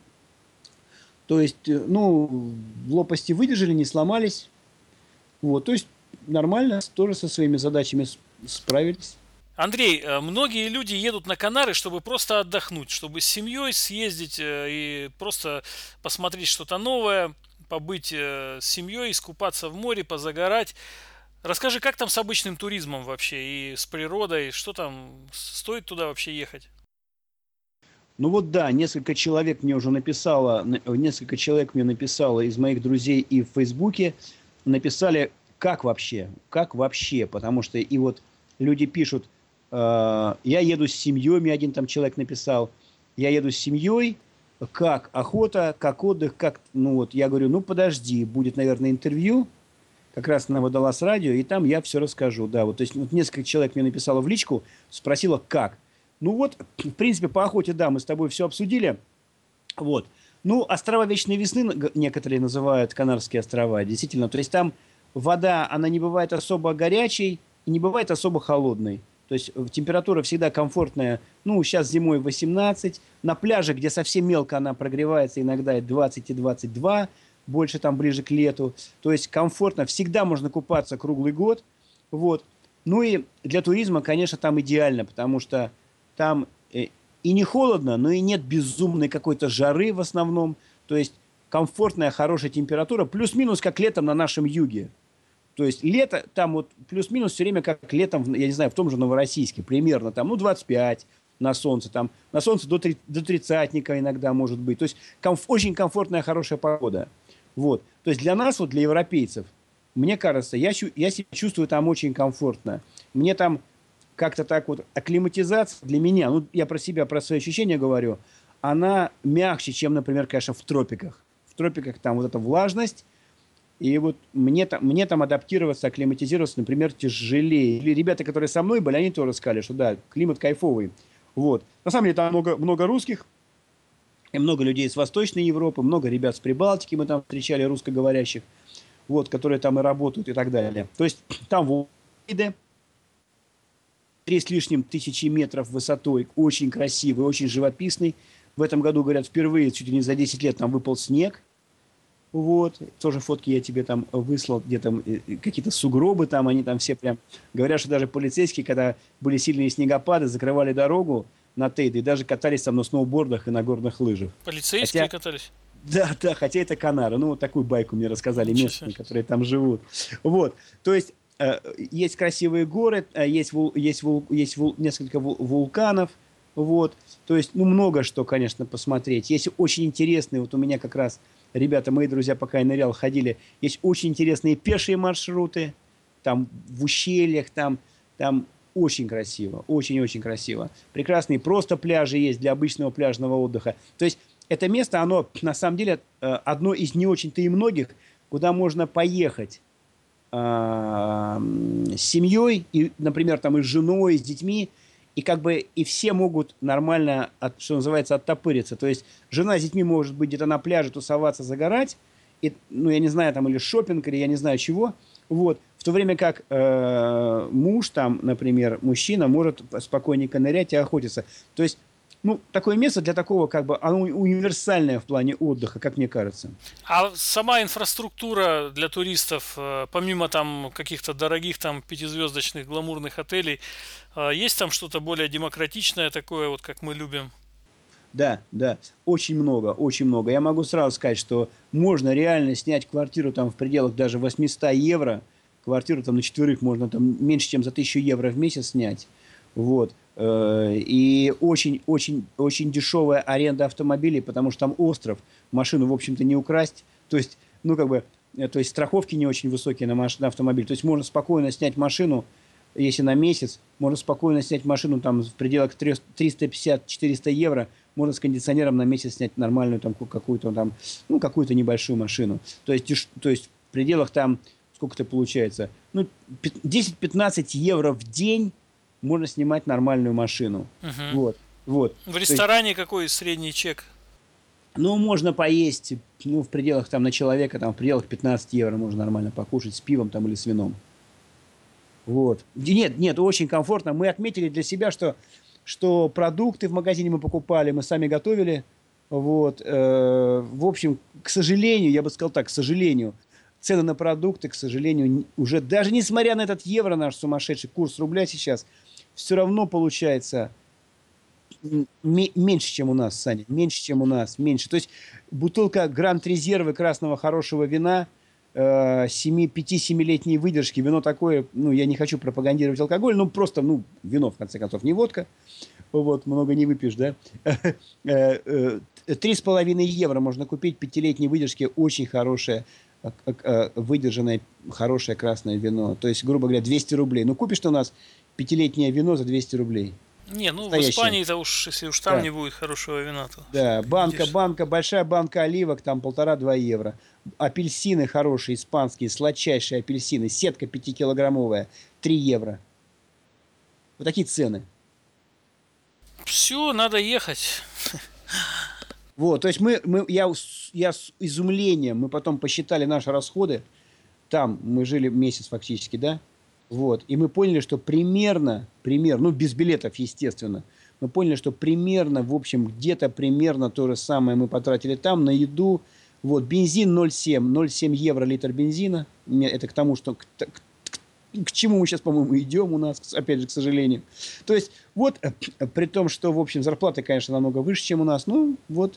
то есть, ну, лопасти выдержали, не сломались. Вот, то есть, нормально, тоже со своими задачами справились. Андрей, многие люди едут на Канары, чтобы просто отдохнуть, чтобы с семьей съездить и просто посмотреть что-то новое, побыть с семьей, искупаться в море, позагорать. Расскажи, как там с обычным туризмом вообще и с природой, что там, стоит туда вообще ехать? Ну вот да, несколько человек мне написало из моих друзей и в Фейсбуке, написали, как вообще, потому что и вот люди пишут, я еду с семьей, мне один там человек написал, я еду с семьей, как охота, как отдых, как, ну вот, я говорю, ну подожди, будет, наверное, интервью, как раз на Водолаз радио, и там я все расскажу, да, вот, то есть вот несколько человек мне написало в личку, спросило, как. Ну вот, в принципе, по охоте, да, мы с тобой все обсудили, вот. Ну, острова Вечной Весны некоторые называют Канарские острова, действительно, то есть там вода, она не бывает особо горячей и не бывает особо холодной. То есть температура всегда комфортная. Ну, сейчас зимой 18. На пляже, где совсем мелко она прогревается, иногда и 20, и 22. Больше там ближе к лету. То есть комфортно. Всегда можно купаться круглый год. Вот. Ну и для туризма, конечно, там идеально, потому что там и не холодно, но и нет безумной какой-то жары в основном. То есть комфортная, хорошая температура. Плюс-минус, как летом на нашем юге. То есть лето там вот плюс-минус все время как летом, я не знаю, в том же Новороссийске, примерно там, ну, 25 на солнце, там, на солнце до 30-ника иногда может быть. То есть очень комфортная, хорошая погода. Вот. То есть для нас, вот для европейцев, мне кажется, я себя чувствую там очень комфортно. Мне там как-то так вот акклиматизация для меня, ну, я про себя, про свои ощущения говорю, она мягче, чем, например, конечно, в тропиках. В тропиках там вот эта влажность. И вот мне там адаптироваться, акклиматизироваться, например, тяжелее. Или ребята, которые со мной были, они тоже сказали, что да, климат кайфовый. Вот. На самом деле там много русских, и много людей из Восточной Европы, много ребят с Прибалтики мы там встречали, русскоговорящих, вот, которые там и работают и так далее. То есть там виды 3 с лишним тысячи метров высотой, очень красивый, очень живописный. В этом году, говорят, впервые, чуть ли не за 10 лет там выпал снег. Вот, тоже фотки я тебе там выслал, где там какие-то сугробы там, они там все прям... Говорят, что даже полицейские, когда были сильные снегопады, закрывали дорогу на Тейде и даже катались там на сноубордах и на горных лыжах. Полицейские катались? Да, хотя это Канары. Ну, вот такую байку мне рассказали местные, которые там живут. Вот, то есть есть красивые горы, есть несколько вулканов, вот, то есть, ну, много что, конечно, посмотреть. Есть очень интересные, вот у меня как раз... Ребята, мои друзья, пока я нырял, ходили. Есть очень интересные пешие маршруты. Там в ущельях, там очень красиво. Очень-очень красиво. Прекрасные просто пляжи есть для обычного пляжного отдыха. То есть это место, оно на самом деле одно из не очень-то и многих, куда можно поехать с семьей, и, например, там и с женой, и с детьми. И как бы и все могут нормально, что называется, оттопыриться. То есть жена с детьми может быть где-то на пляже тусоваться, загорать. И, ну, я не знаю, там или шопинг, или я не знаю чего. Вот. В то время как муж, там, например, мужчина может спокойненько нырять и охотиться. То есть, ну, такое место для такого, как бы, оно универсальное в плане отдыха, как мне кажется. А сама инфраструктура для туристов, помимо там каких-то дорогих там пятизвездочных гламурных отелей, есть там что-то более демократичное такое, вот как мы любим? Да, очень много, очень много. Я могу сразу сказать, что можно реально снять квартиру там в пределах даже 800 евро. Квартиру там на четверых можно там меньше, чем за 1000 евро в месяц снять. Вот. И очень дешевая аренда автомобилей, потому что там остров, машину, в общем-то, не украсть. То есть, ну, как бы, то есть страховки не очень высокие на автомобиль. То есть можно спокойно снять машину, если на месяц, можно спокойно снять машину там в пределах 350-400 евро, можно с кондиционером на месяц снять нормальную там какую-то там, ну, какую-то небольшую машину. То есть в пределах там, сколько это получается, ну, 10-15 евро в день можно снимать нормальную машину. Угу. Вот. В ресторане какой средний чек? Ну, можно поесть, ну, в пределах там на человека, там в пределах 15 евро можно нормально покушать с пивом там или с вином. Вот. Нет, очень комфортно. Мы отметили для себя, что продукты в магазине мы покупали, мы сами готовили. Вот. В общем, к сожалению, я бы сказал так, к сожалению, цены на продукты, к сожалению, уже даже несмотря на этот евро, наш сумасшедший курс рубля сейчас, все равно получается меньше, чем у нас, Саня. Меньше, чем у нас. Меньше. То есть бутылка Гранд Резервы красного хорошего вина 5-7-летней выдержки. Вино такое, ну, я не хочу пропагандировать алкоголь, ну, просто, ну, вино, в конце концов, не водка. Вот, много не выпьешь, да. 3,5 евро можно купить 5-летней выдержки, очень хорошее, выдержанное, хорошее красное вино. То есть, грубо говоря, 200 рублей. Ну, купишь ты у нас 5-летнее вино за 200 рублей. Не, ну в Настоящее. Испании-то уж, если уж там Да. не будет хорошего вина, то Да, будешь. большая банка оливок, там 1,5-2 евро. Апельсины хорошие, испанские, сладчайшие апельсины. Сетка 5-килограммовая, 3 евро. Вот такие цены. Все, надо ехать. Вот, то есть я с изумлением, мы потом посчитали наши расходы. Там мы жили месяц фактически, да? Вот, и мы поняли, что ну, без билетов, естественно, мы поняли, что примерно, в общем, где-то примерно то же самое мы потратили там на еду. Вот, бензин 0,7 евро литр бензина. Это к тому, что к чему мы сейчас, по-моему, идем у нас, опять же, к сожалению. То есть, вот, при том, что, в общем, зарплаты, конечно, намного выше, чем у нас, ну, вот,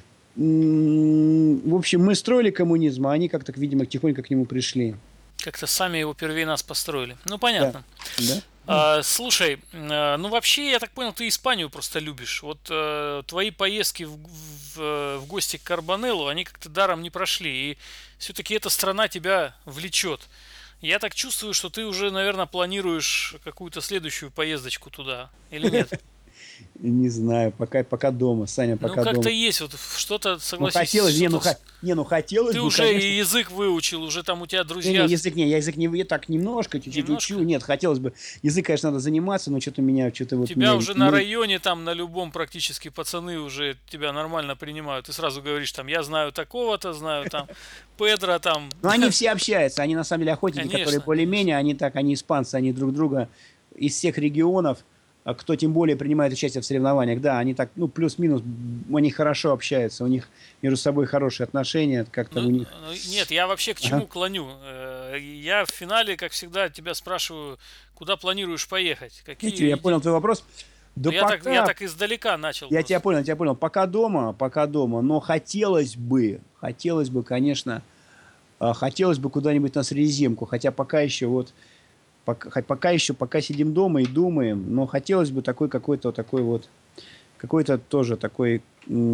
в общем, мы строили коммунизм, а они как-то, видимо, тихонько к нему пришли. Как-то сами его первее нас построили. Ну, Да, понятно. да. Слушай, ну вообще, я так понял, ты Испанию просто любишь. Вот твои поездки в гости к Карбонеллу, они как-то даром не прошли. И все-таки эта страна тебя влечет. Я так чувствую, что ты уже, наверное, планируешь какую-то следующую поездочку туда. Или нет? Не знаю, пока дома, Саня, Ну, пока как-то дома. есть вот что-то, Ну, согласись, хотелось, что-то... ну, хотелось Ты бы, уже конечно. и язык выучил, уже там у тебя Не, друзья я язык не, я так немножко, чуть-чуть учу. немножко. Нет, хотелось бы. Язык, конечно, надо заниматься, но что-то вот Тебя меня уже на районе, там, на любом практически пацаны уже тебя нормально принимают. Ты сразу говоришь, там, я знаю такого-то, знаю там Педро, там. Но они все общаются, они на самом деле охотники, которые Конечно, конечно. более-менее, они испанцы, они друг друга из всех регионов, кто тем более принимает участие в соревнованиях, да, они так, ну, плюс-минус, они хорошо общаются, у них между собой хорошие отношения, как-то у них. Нет, я вообще к Ага. чему клоню? Я в финале, как всегда, тебя спрашиваю, куда планируешь поехать? Я Какие понял идеи? твой вопрос. Да Ну, я пока, так издалека начал я просто. тебя понял, пока дома, но хотелось бы, конечно, хотелось бы куда-нибудь на Средиземку, хотя пока еще вот, пока сидим дома и думаем, но хотелось бы такой вот, какой-то тоже такой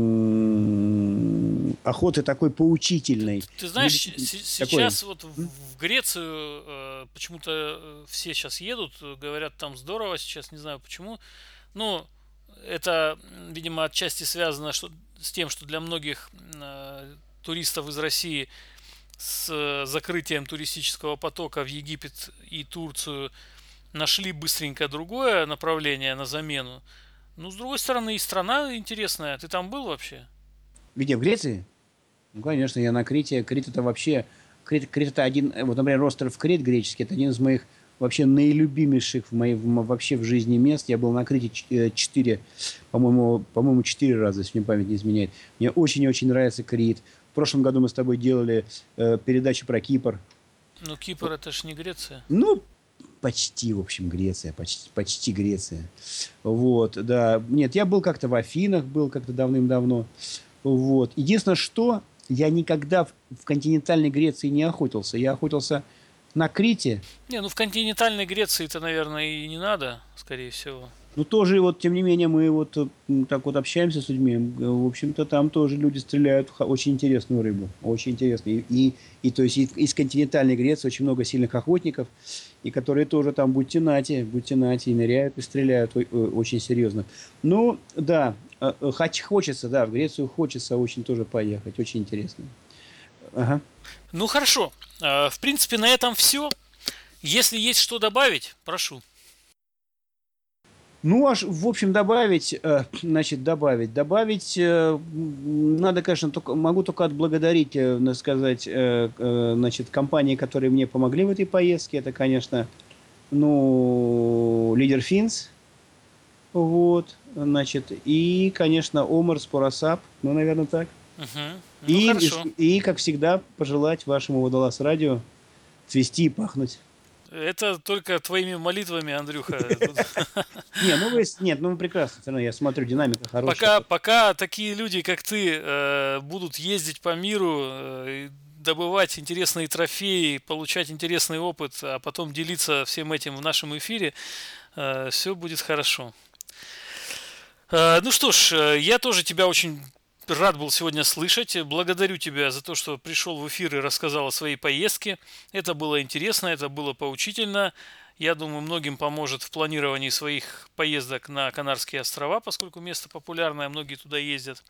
охоты такой поучительной. Ты знаешь, Такой. сейчас вот в Грецию почему-то все сейчас едут, говорят, там здорово сейчас, не знаю почему. Ну, это, видимо, отчасти связано с тем, что для многих туристов из России с закрытием туристического потока в Египет и Турцию нашли быстренько другое направление на замену. Ну, с другой стороны, и страна интересная. Ты там был вообще? Где, в Греции? Ну, конечно, я на Крите. Крит это вообще... Крит это один... Вот, например, остров Крит греческий, это один из моих вообще наилюбимейших вообще в жизни мест. Я был на Крите 4, по-моему, 4 раза, если мне память не изменяет. Мне очень-очень нравится Крит. В прошлом году мы с тобой делали передачу про Кипр. Ну, Кипр это ж не Греция. Ну, почти, в общем, Греция. Почти Греция. Вот, да. Нет, я был как-то в Афинах, был как-то давным-давно. Вот. Единственное, что я никогда в континентальной Греции не охотился. Я охотился на Крите. Не, ну в континентальной Греции-то, наверное, и не надо, скорее всего. Но тоже, вот, тем не менее, мы вот так вот общаемся с людьми. В общем-то, там тоже люди стреляют в очень интересную рыбу. Очень интересно. То есть из континентальной Греции очень много сильных охотников, и которые тоже там будьте нати, и ныряют, и стреляют очень серьезно. Ну, да, хочется, да, в Грецию хочется очень тоже поехать. Очень интересно. Ага. Ну хорошо. В принципе, на этом все. Если есть что добавить, прошу. Ну, аж, в общем, добавить, надо, конечно, могу только отблагодарить, надо сказать, значит, компании, которые мне помогли в этой поездке. Это, конечно, ну, Лидер Финс, вот, значит, и, конечно, Омар Споросап, ну, наверное, так. Мгм. Ну И, хорошо. как всегда, пожелать вашему Водолаз Радио цвести и пахнуть. Это только твоими молитвами, Андрюха. Не, нет, ну, прекрасно, все равно, я смотрю, динамика хорошая. Пока такие люди, как ты, будут ездить по миру, добывать интересные трофеи, получать интересный опыт, а потом делиться всем этим в нашем эфире, все будет хорошо. Ну что ж, я тоже тебя очень рад был сегодня слышать. Благодарю тебя за то, что пришел в эфир и рассказал о своей поездке. Это было интересно, это было поучительно. Я думаю, многим поможет в планировании своих поездок на Канарские острова, поскольку место популярное, многие туда ездят.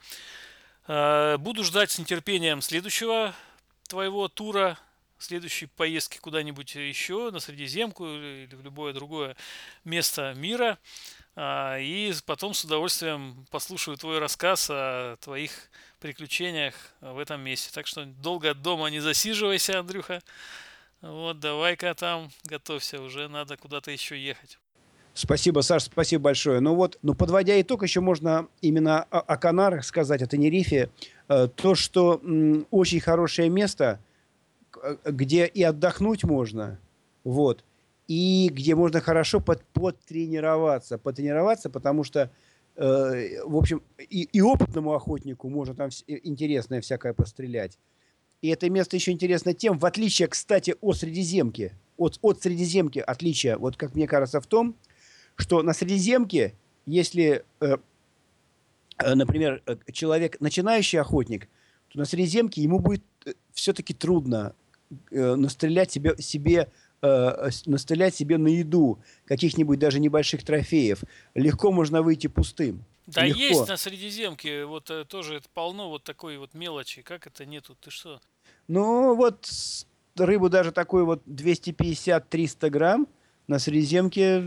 Буду ждать с нетерпением следующего твоего тура, следующей поездки куда-нибудь еще, на Средиземку или в любое другое место мира. И потом с удовольствием послушаю твой рассказ о твоих приключениях в этом месте. Так что долго дома не засиживайся, Андрюха. Вот, давай-ка там, готовься, уже надо куда-то еще ехать. Спасибо, Саш, спасибо большое. Подводя итог, еще можно именно о Канарах сказать, о Тенерифе. То, что очень хорошее место, где и отдохнуть можно, вот, и где можно хорошо потренироваться, потому что, в общем, и опытному охотнику можно там интересное всякое пострелять. И это место еще интересно тем, в отличие, кстати, от Средиземки, от Средиземки отличие, вот как мне кажется, в том, что на Средиземке, если, например, человек начинающий охотник, то на Средиземке ему будет все-таки трудно настрелять себе на еду каких-нибудь даже небольших трофеев. Легко можно выйти пустым. Да, легко. Есть на Средиземке, вот тоже это полно вот такой вот мелочи. Как это нету? Ты что? Ну, вот рыбу даже такой вот 250-300 грамм на Средиземке,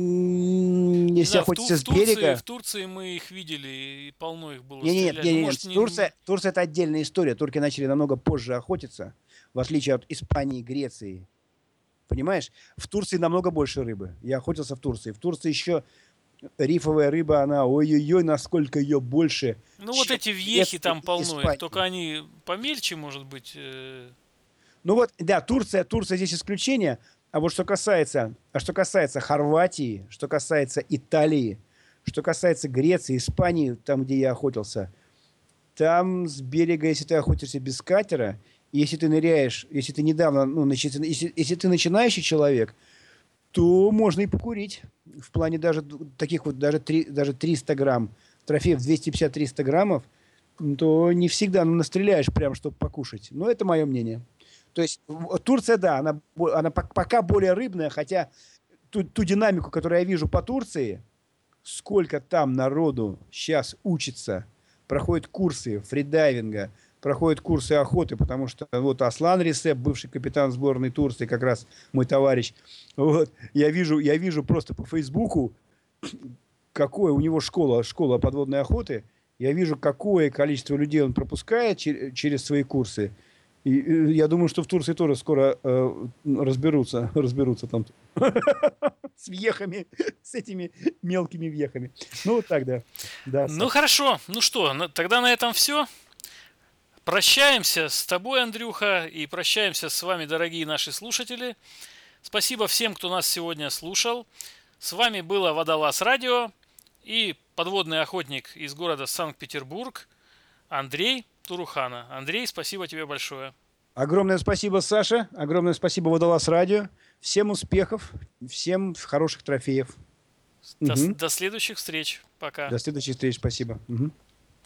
если охотиться с берега... В Турции мы их видели, и полно их было. Нет. Турция это отдельная история. Турки начали намного позже охотиться, в отличие от Испании и Греции. Понимаешь? В Турции намного больше рыбы. Я охотился в Турции. В Турции еще рифовая рыба, она ой-ой-ой, насколько ее больше. Ну вот эти вьехи там полно, Испании. только они помельче, может быть. Ну вот, да, Турция здесь исключение. А вот что касается Хорватии, что касается Италии, что касается Греции, Испании, там, где я охотился, там с берега, если ты охотишься без катера, если ты ныряешь, если ты недавно, если ты начинающий человек, то можно и покурить. В плане даже таких вот, даже 300 грамм, трофеев 250-300 граммов, то не всегда настреляешь прям, чтобы покушать. Но это мое мнение. То есть Турция, да, она пока более рыбная, хотя ту динамику, которую я вижу по Турции, сколько там народу сейчас учится, проходит курсы фридайвинга, проходит курсы охоты, потому что вот Аслан Ресеп, бывший капитан сборной Турции, как раз мой товарищ, вот, я вижу просто по Фейсбуку, какое у него школа подводной охоты, я вижу, какое количество людей он пропускает через свои курсы. И я думаю, что в Турции тоже скоро разберутся там с вьехами, с этими мелкими вьехами. Ну, вот так, да. Ну, хорошо. Ну что, тогда на этом все. Прощаемся с тобой, Андрюха, и прощаемся с вами, дорогие наши слушатели. Спасибо всем, кто нас сегодня слушал. С вами было Водолаз Радио и подводный охотник из города Санкт-Петербург Андрей Турухана. Андрей, спасибо тебе большое. Огромное спасибо, Саша. Огромное спасибо, Водолаз Радио. Всем успехов, всем хороших трофеев. До следующих встреч. Пока. До следующих встреч. Спасибо. Угу.